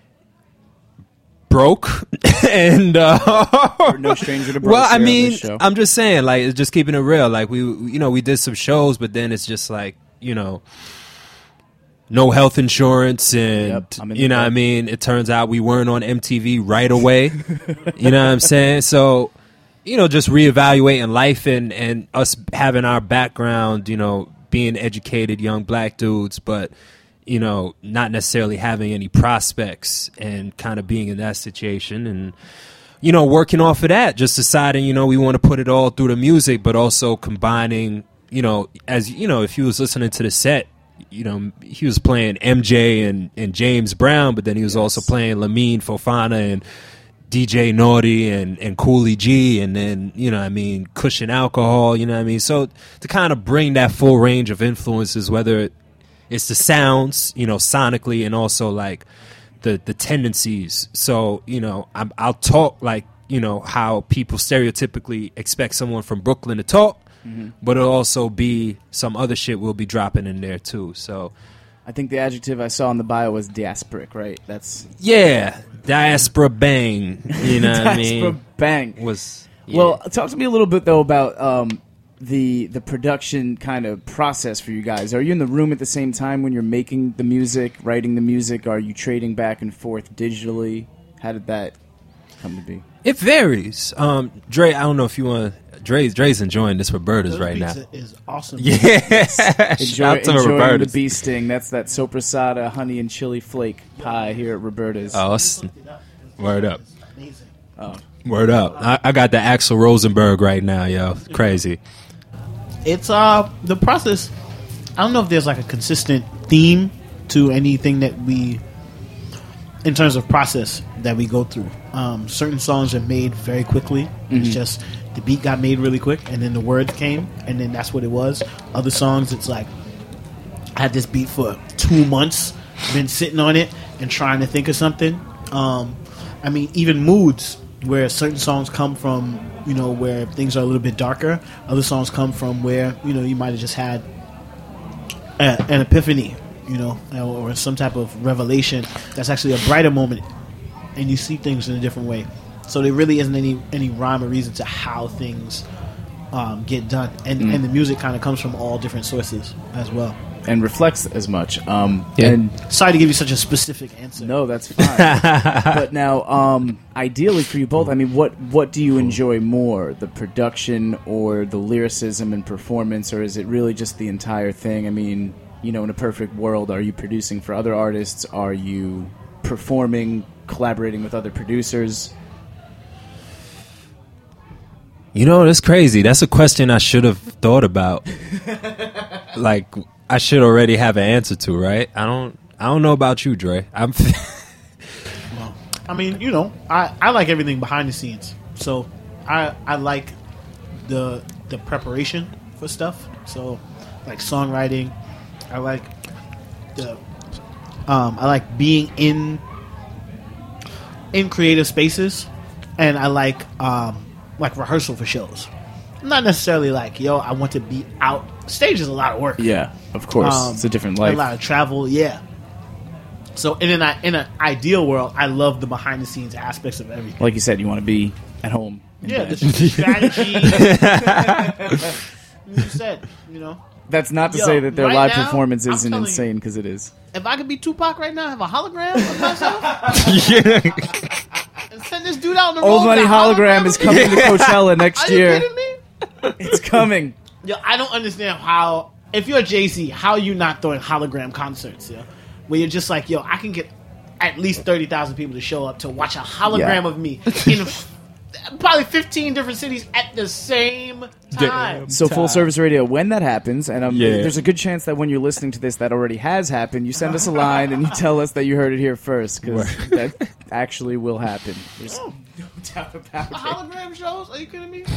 broke. and uh, We're no stranger to broke. well, I here on mean, this show. I'm just saying, like, it's just keeping it real. Like, we, you know, we did some shows, but then it's just like, you know, no health insurance, and Yep, I'm in you the know what I club. mean? It turns out we weren't on M T V right away. You know what I'm saying? So you know, just reevaluating life and, and us having our background, you know, being educated young black dudes, but, you know, not necessarily having any prospects and kind of being in that situation and, you know, working off of that, just deciding, you know, we want to put it all through the music, but also combining, you know, as, you know, if you was listening to the set, you know, he was playing M J and, and James Brown, but then he was yes. also playing Lamine Fofana and D J Naughty and, and Coolie G, and then, you know what I mean, Cushion Alcohol, you know what I mean? So to kind of bring that full range of influences, whether it's the sounds, you know, sonically, and also like the, the tendencies. So, you know, I'm, I'll talk like, you know, how people stereotypically expect someone from Brooklyn to talk, mm-hmm. but it'll also be some other shit we'll be dropping in there too. So I think the adjective I saw in the bio was diasporic, right? That's yeah, diaspora bang. You know what I mean? Diaspora bang was yeah. Well, talk to me a little bit though about um, the the production kind of process for you guys. Are you in the room at the same time when you're making the music, writing the music? Are you trading back and forth digitally? How did that come to be? It varies. Um, Dre, I don't know if you want to. Dre's, Dre's enjoying this Roberta's right now. Is awesome. Yeah, Enjoy, shout out to enjoying Roberta's. the bee sting. That's that sopressata honey and chili flake pie here at Roberta's. Oh, it's, word up. Oh. Word up. I, I got the Axel Rosenberg right now, yo. Crazy. It's uh the process. I don't know if there's like a consistent theme to anything that we, in terms of process that we go through. Um, certain songs are made very quickly. Mm-hmm. It's just the beat got made really quick, and then the words came, and then that's what it was. Other songs, it's like I had this beat for two months, been sitting on it and trying to think of something. Um, I mean, even moods where certain songs come from, you know, where things are a little bit darker. Other songs come from where, you know, you might have just had a, an epiphany, you know, or some type of revelation that's actually a brighter moment, and you see things in a different way. So there really isn't any any rhyme or reason to how things um, get done, and mm. and the music kind of comes from all different sources as well, and reflects as much. Um, yeah. And sorry to give you such a specific answer. No, that's fine. But now, um, ideally for you both, I mean, what what do you enjoy more, the production or the lyricism and performance, or is it really just the entire thing? I mean, you know, in a perfect world, are you producing for other artists? Are you performing, collaborating with other producers? You know, that's crazy. That's a question I should have thought about. Like, I should already have an answer to, right? I don't I don't know about you, Dre. I'm well, I mean, you know, I, I like everything behind the scenes. So I I like the the preparation for stuff. So like songwriting, I like the um I like being in in creative spaces, and I like um like rehearsal for shows. Not necessarily like, yo, I want to be out. Stage is a lot of work. Yeah, of course. Um, it's a different life. A lot of travel, yeah. So in an, in an ideal world, I love the behind the scenes aspects of everything. Like you said, you want to be at home. Yeah, the strategy. You said, you know. That's not to yo, say that their right live now, performance I'm isn't telling insane, because it is. If I could be Tupac right now, have a hologram of myself, and send this dude out on the road. Old Money hologram, hologram is coming to Coachella next Are you year. kidding me? It's coming. Yo, I don't understand how, if you're Jay-Z, how are you not throwing hologram concerts, yo? Where you're just like, yo, I can get at least thirty thousand people to show up to watch a hologram Yeah. of me in f- probably fifteen different cities at the same time. So Full Service Radio, when that happens, and um, Yeah. there's a good chance that when you're listening to this, that already has happened. You send us a line and you tell us that you heard it here first, because that actually will happen. There's Oh. no doubt about it. Hologram shows? Are you kidding me?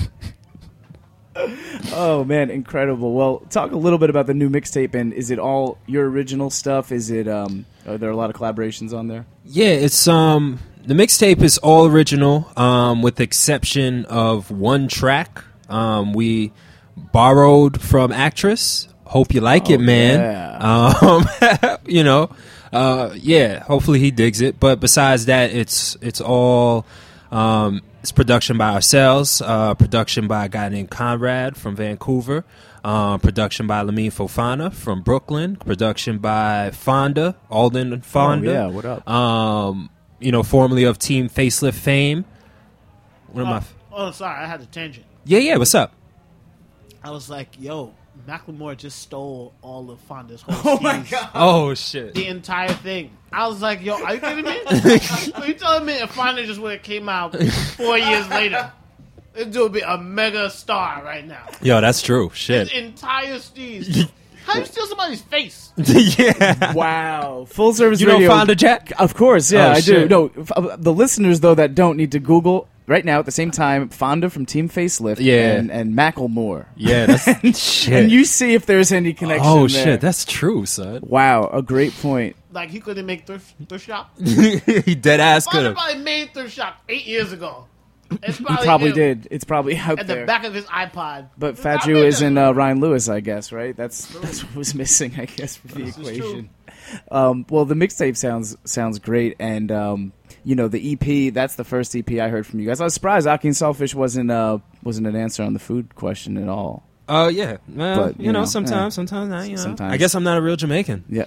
Oh man, incredible! Well, talk a little bit about the new mixtape, and is it all your original stuff? Is it? Um, are there a lot of collaborations on there? Yeah, it's um the mixtape is all original, um, with the exception of one track. Um, we borrowed from Actress. Hope you like Oh, it, man. yeah. Um, you know, uh, yeah. Hopefully he digs it. But besides that, it's it's all um, it's production by ourselves. Uh, production by a guy named Conrad from Vancouver. Uh, production by Lamine Fofana from Brooklyn. Production by Fonda, Alden Fonda. Oh, yeah, what up? Um, you know, formerly of Team Facelift fame. What am I? Oh, F- Oh, sorry, I had a tangent. Yeah, yeah. What's up? I was like, yo, Macklemore just stole all of Fonda's whole Oh my skis. God. Oh shit. The entire thing. I was like, yo, are you kidding me? Are you telling me if Fonda just would have came out four years later, this dude would be a mega star right now? Yo, that's true. Shit. His entire steez. How do you steal somebody's face? Yeah. Wow. Full service You know radio. Fonda, Jack? Of course, yeah, Oh, I shit. do. No, f- uh, the listeners though that don't need to Google right now at the same time Fonda from Team Facelift Yeah. and, and Macklemore. Yeah, that's and, shit. and you see if there's any connection Oh there. shit, that's true, son. Wow, a great point. Like, he couldn't make Thrift, thrift Shop? He dead ass could Fonda have. probably made Thrift Shop eight years ago. It's He probably, probably him did. It's probably out At there. the back of his iPod. But It's Fat out Jew there. isn't uh, Ryan Lewis, I guess, right? That's that's what was missing, I guess, for the This is equation. Um, well, the mixtape sounds sounds great, and um, you know the E P. That's the first E P I heard from you guys. I was surprised Aki and Saltfish wasn't uh, wasn't an answer on the food question at all. Oh uh, yeah, well, But, you, you know, know, sometimes, eh. sometimes, I, you know, Sometimes. I guess I'm not a real Jamaican. Yeah.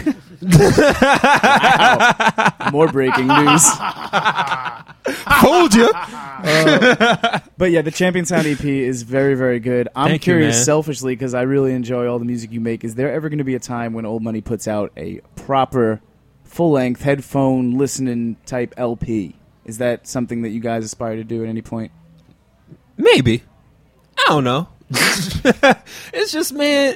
Wow. More breaking news. Told you. Uh, but yeah, the Champion Sound E P is very, very good. I'm Thank you, curious, man. selfishly, because I really enjoy all the music you make. Is there ever going to be a time when Old Money puts out a proper, full-length, headphone listening type L P? Is that something that you guys aspire to do at any point? Maybe. I don't know. It's just, man.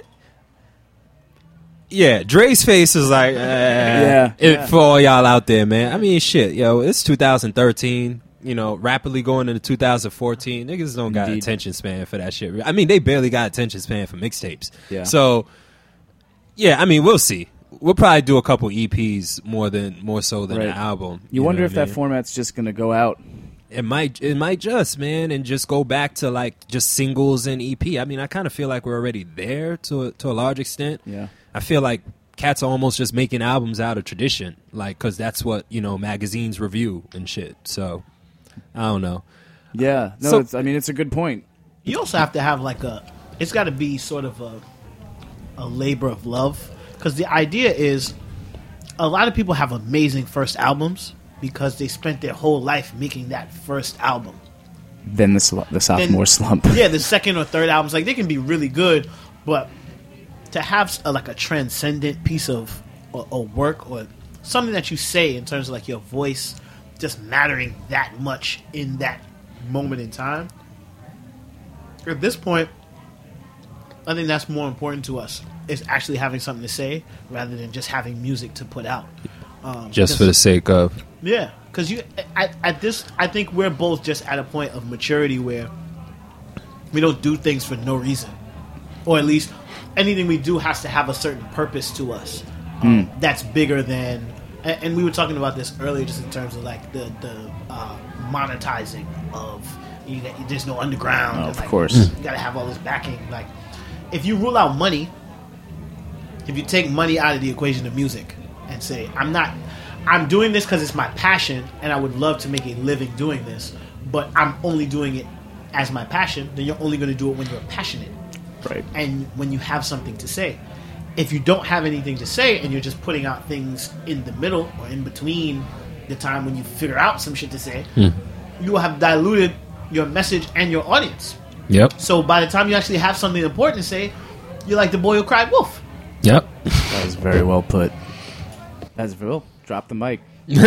Yeah, Dre's face is like, eh, Yeah, it, yeah. for all y'all out there, man. I mean, shit, yo, it's two thousand thirteen. You know, rapidly going into two thousand fourteen. Niggas don't got Indeed. attention span for that shit. I mean, they barely got attention span for mixtapes. Yeah. So, yeah, I mean, we'll see. We'll probably do a couple E Ps more than more so than Right. an album. You, wonder know if what I that mean? format's just going to go out. It might, it might just, man, and just go back to like just singles and E P. I mean, I kind of feel like we're already there to a, to a large extent. Yeah. I feel like cats are almost just making albums out of tradition, like because that's what you know magazines review and shit. So I don't know. Yeah. No, So- it's, I mean, it's a good point. You also have to have like a, it's got to be sort of a, a labor of love, because the idea is, a lot of people have amazing first albums because they spent their whole life making that first album. Then the, sl- the sophomore Then- slump. Yeah, the second or third albums, like they can be really good, but to have a, like a transcendent piece of or, or work or something that you say in terms of like your voice just mattering that much in that moment in time. At this point, I think that's more important to us, is actually having something to say rather than just having music to put out. Um, Just for because- the sake of yeah, because you at, at this, I think we're both just at a point of maturity where we don't do things for no reason, or at least anything we do has to have a certain purpose to us. Um, Mm. That's bigger than, and, and we were talking about this earlier, just in terms of like the the uh, monetizing of. You know, there's no underground. Oh, There's, of like, course. you gotta have all this backing. Like, if you rule out money, if you take money out of the equation of music and say, I'm not, I'm doing this because it's my passion and I would love to make a living doing this, but I'm only doing it as my passion, then you're only going to do it when you're passionate. Right. And when you have something to say. If you don't have anything to say and you're just putting out things in the middle or in between the time when you figure out some shit to say, Hmm. you will have diluted your message and your audience. Yep. So by the time you actually have something important to say, you're like the boy who cried wolf. Yep. That was very well put. That's real. Drop the mic.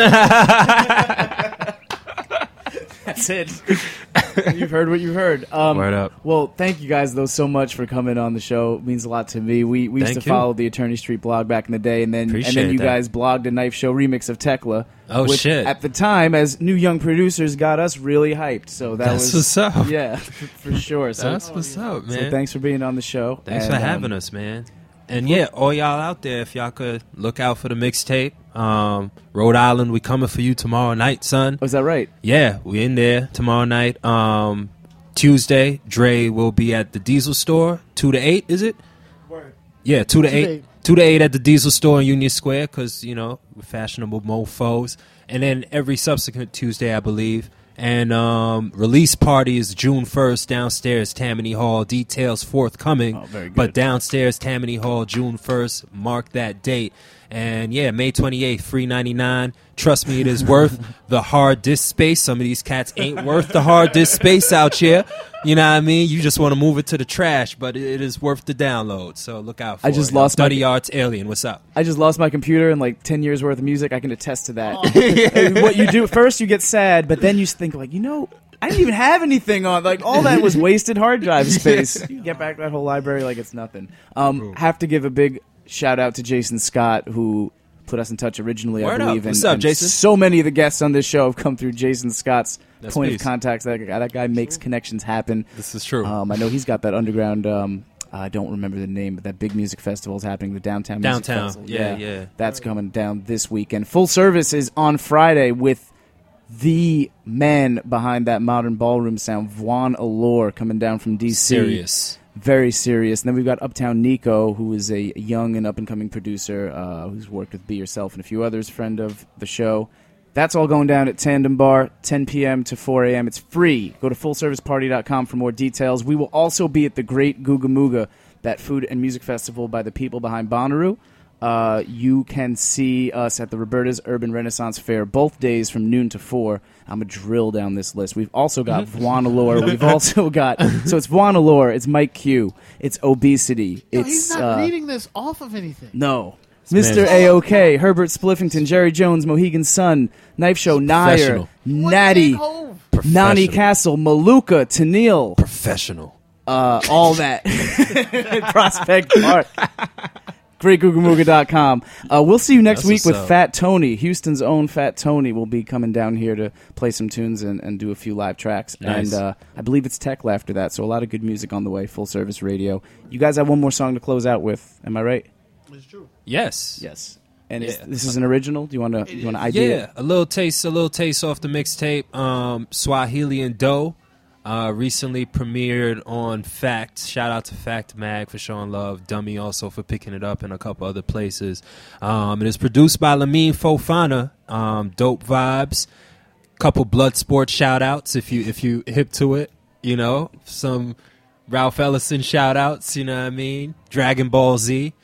That's it. You've heard what you've heard. Um, Word up. Well, thank you guys, though, so much for coming on the show. It means a lot to me. We we used Thank to you. follow the Attorney Street blog back in the day, and then and Appreciate then you that. guys blogged a Knife Show remix of Tekla. Oh, which shit. At the time, as new young producers, got us really hyped. So that That's was what's up. Yeah, for sure. So That's what's up, man. So thanks for being on the show. Thanks And, for having um, us, man. And yeah, all y'all out there, if y'all could look out for the mixtape. Um, Rhode Island, we coming for you tomorrow night, son. Was that right? Yeah, we in there tomorrow night. Um, Tuesday, Dre will be at the Diesel store, two to eight. Is it? Word. Yeah, two to Two to eight. eight. Two to eight at the Diesel store in Union Square, because you know we're fashionable mofos. And then every subsequent Tuesday, I believe. And um, release party is June first downstairs, Tammany Hall. Details forthcoming. Oh, very good. But downstairs, Tammany Hall, June first. Mark that date. And yeah, May twenty-eighth, free ninety-nine. Trust me, it is worth the hard disk space. Some of these cats ain't worth the hard disk space out here. You know what I mean? You just want to move it to the trash, but it is worth the download. So look out for it. I just lost Study my, Arts Alien. What's up? I just lost my computer and like ten years worth of music. I can attest to that. Oh. What you do first, you get sad, but then you think like, you know, I didn't even have anything on. Like all that was wasted hard drive space. You get back that whole library like it's nothing. Um, have to give a big shout out to Jason Scott, who put us in touch originally, Word I believe. Up. What's and, up, and Jason? So many of the guests on this show have come through Jason Scott's That's point peace. of contact. That guy, that guy makes connections happen. This is true. Um, I know he's got that underground. Um, I don't remember the name, but that big music festival is happening. The Downtown Music Downtown. Festival. Yeah, yeah. That's coming down this weekend. Full Service is on Friday with the man behind that modern ballroom sound, Vaughn Allure, coming down from D C. Serious. Very serious. And then we've got Uptown Nico, who is a young and up-and-coming producer uh, who's worked with Be Yourself and a few others, friend of the show. That's all going down at Tandem Bar, ten p.m. to four a.m. It's free. Go to full service party dot com for more details. We will also be at the Great Googa Mooga, that food and music festival by the people behind Bonnaroo. Uh, you can see us at the Roberta's Urban Renaissance Fair both days from noon to four. I'm going to drill down this list. We've also got Vaughn Allure. We've also got... So it's Vaughn Allure. It's Mike Q. It's Obesity. No, it's he's not uh, reading this off of anything. No. Mister A O K, Herbert Spliffington, Jerry Jones, Mohegan Sun, Knife Show, Nair, Natty, Nani Castle, Maluka, Tennille. Professional. Uh, all that. Prospect Park. great googa mooga dot com. Uh, we'll see you next That's week with up. Fat Tony. Houston's own Fat Tony will be coming down here to play some tunes and, and do a few live tracks. Nice. And uh, I believe it's Tech after that, so a lot of good music on the way, full service radio. You guys have one more song to close out with. Am I right? It's true. Yes. Yes. And Yeah. is, this is an original? Do you want to you want to idea? Yeah, a little taste, a little taste off the mixtape. Um, Swahili and Doe uh, recently premiered on Fact. Shout out to Fact Mag for showing love. Dummy also for picking it up in a couple other places. Um, it is produced by Lamine Fofana. Um, dope vibes. Couple Bloodsport shout outs if you if you hip to it. You know, some Ralph Ellison shout outs. You know what I mean? Dragon Ball Z.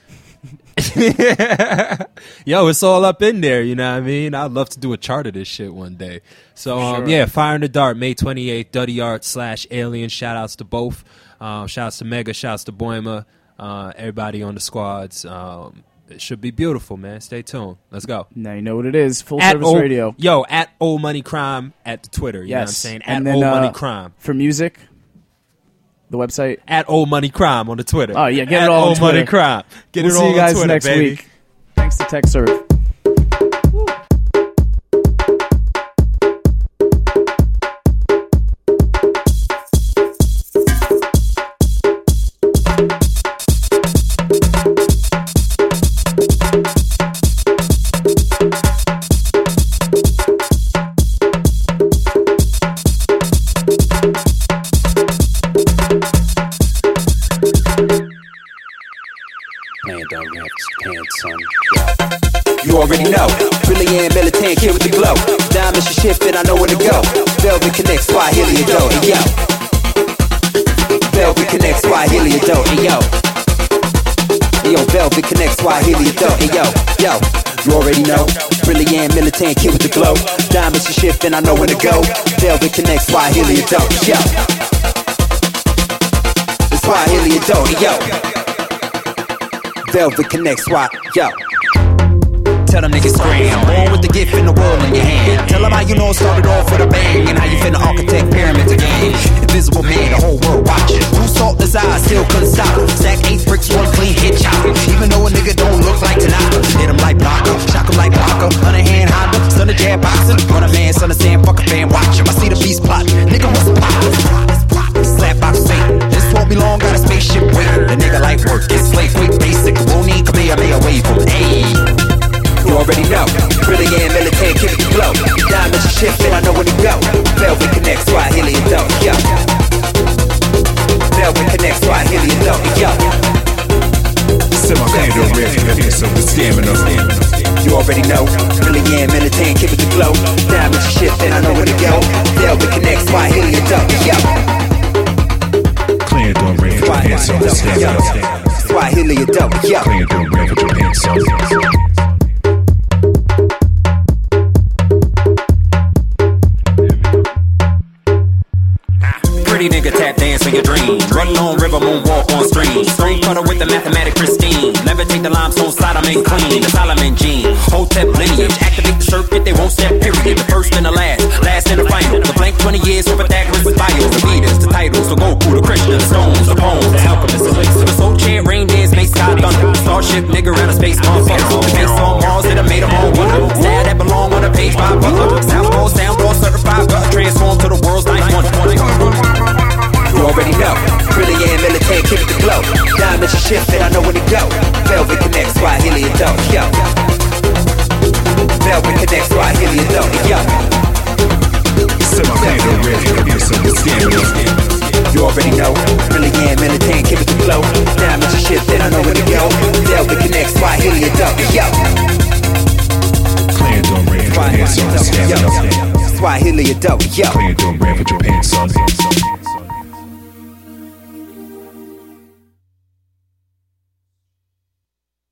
Yo, it's all up in there, you know what I mean? I'd love to do a chart of this shit one day. So, um, Sure. yeah, Fire in the Dark, May twenty-eighth, Duddy Art slash Alien. Shout outs to both. Um, shout outs to Mega, shout outs to Boima, uh, everybody on the squads. Um, it should be beautiful, man. Stay tuned. Let's go. Now you know what it is. Full At service old, radio. Yo, at Old Money Crime at the Twitter. You know what I'm Yes. saying? And At then, Old uh, Money Crime. For music, the website. At Old Money Crime on the Twitter. Oh, yeah, get At it all on Old Twitter. Money Crime. Get we'll it see all you guys on Twitter, next baby. week. Thanks to TechServe. Man, don't have pants, son. You already know. Brilliant militant kid with the glow. Diamonds should shift and I know where to go. Velvet Connect, Swahili and Doe, hey yo. Velvet Connect, Swahili and Doe, hey yo. Hey yo, Velvet Connect, Swahili and Doe, hey yo. Yo, you already know. Brilliant militant kid with the glow. Diamonds should shift and I know where to go. Velvet Connect, Swahili and Doe, yo. It's Swahili and Doe, hey yo. Velvet Connect, Swat, yo. Tell them niggas scream. Born with the gift in the world in your hand. Tell them how you know it started off with a bang. And how you finna architect pyramids again. Invisible man, the whole world watching. Who sought desire, still couldn't stop him. Stack eight bricks, one clean hit chop. Even though a nigga don't look like Tanaka. Hit him like Blocker, shock him like Blocker. Underhand Honda, son of jab boxing. When a man, son of Sam, fuck a fan, watch him. I see the beast plot. Nigga, what's the pop? Slap box Satan. This won't be long, got a spaceship waiting. The nigga like work, get slave quick, basic. Won't need Kamehameha wave from hey. You already know. Brilliant militant, keep it flow. Diamonds are shifting, I know where to go. Velvet Connect, Swahili and Doe, yo. Velvet Connect, Swahili and Doe, yo. Semi-Kando red for so the stamina. You already know. Brilliant militant, keep it flow. Diamonds are shifting, I know where to go. Velvet Connect, Swahili and Doe, yo. Clean don't red for your hands on the stamina. Swahili and Doe, yo. Clean don't red for your hands on. Pretty nigga tap dance for your dreams. Run on river, moonwalk on stream. Stone cutter with the mathematic pristine. Levitate the limestone slide, I'm in clean. The Solomon gene, Hotep lineage. Activate the circuit, they won't step period. The first and the last, last and the final. The blank twenty years for Pythagoras, the bios, the Vedas, the titles, the Goku, the Krishna, the stones, the poems, the alchemists, the licks. The soul chant, reindeers, make sky thunder. Starship, nigga, around a space motherfucker. The base on Mars, that made them all wonder. Sad that belong on a page by Butler. Southpaw, soundball, certified, gutter, transform to the world's life wonder. You already know, brilliant militant, keep the glow. Dimension shifted, I know when to go. Velvet connects, Swahili adult, yo. Velvet connects, Swahili adult, yo. You already know, brilliant militant, keep the glow. Dimension shifted, I know when to go. Velvet connects, Swahili adult, yo. Clan don't rain for Japan, son. Swahili adult, yo. Clan don't rain for Japan, son.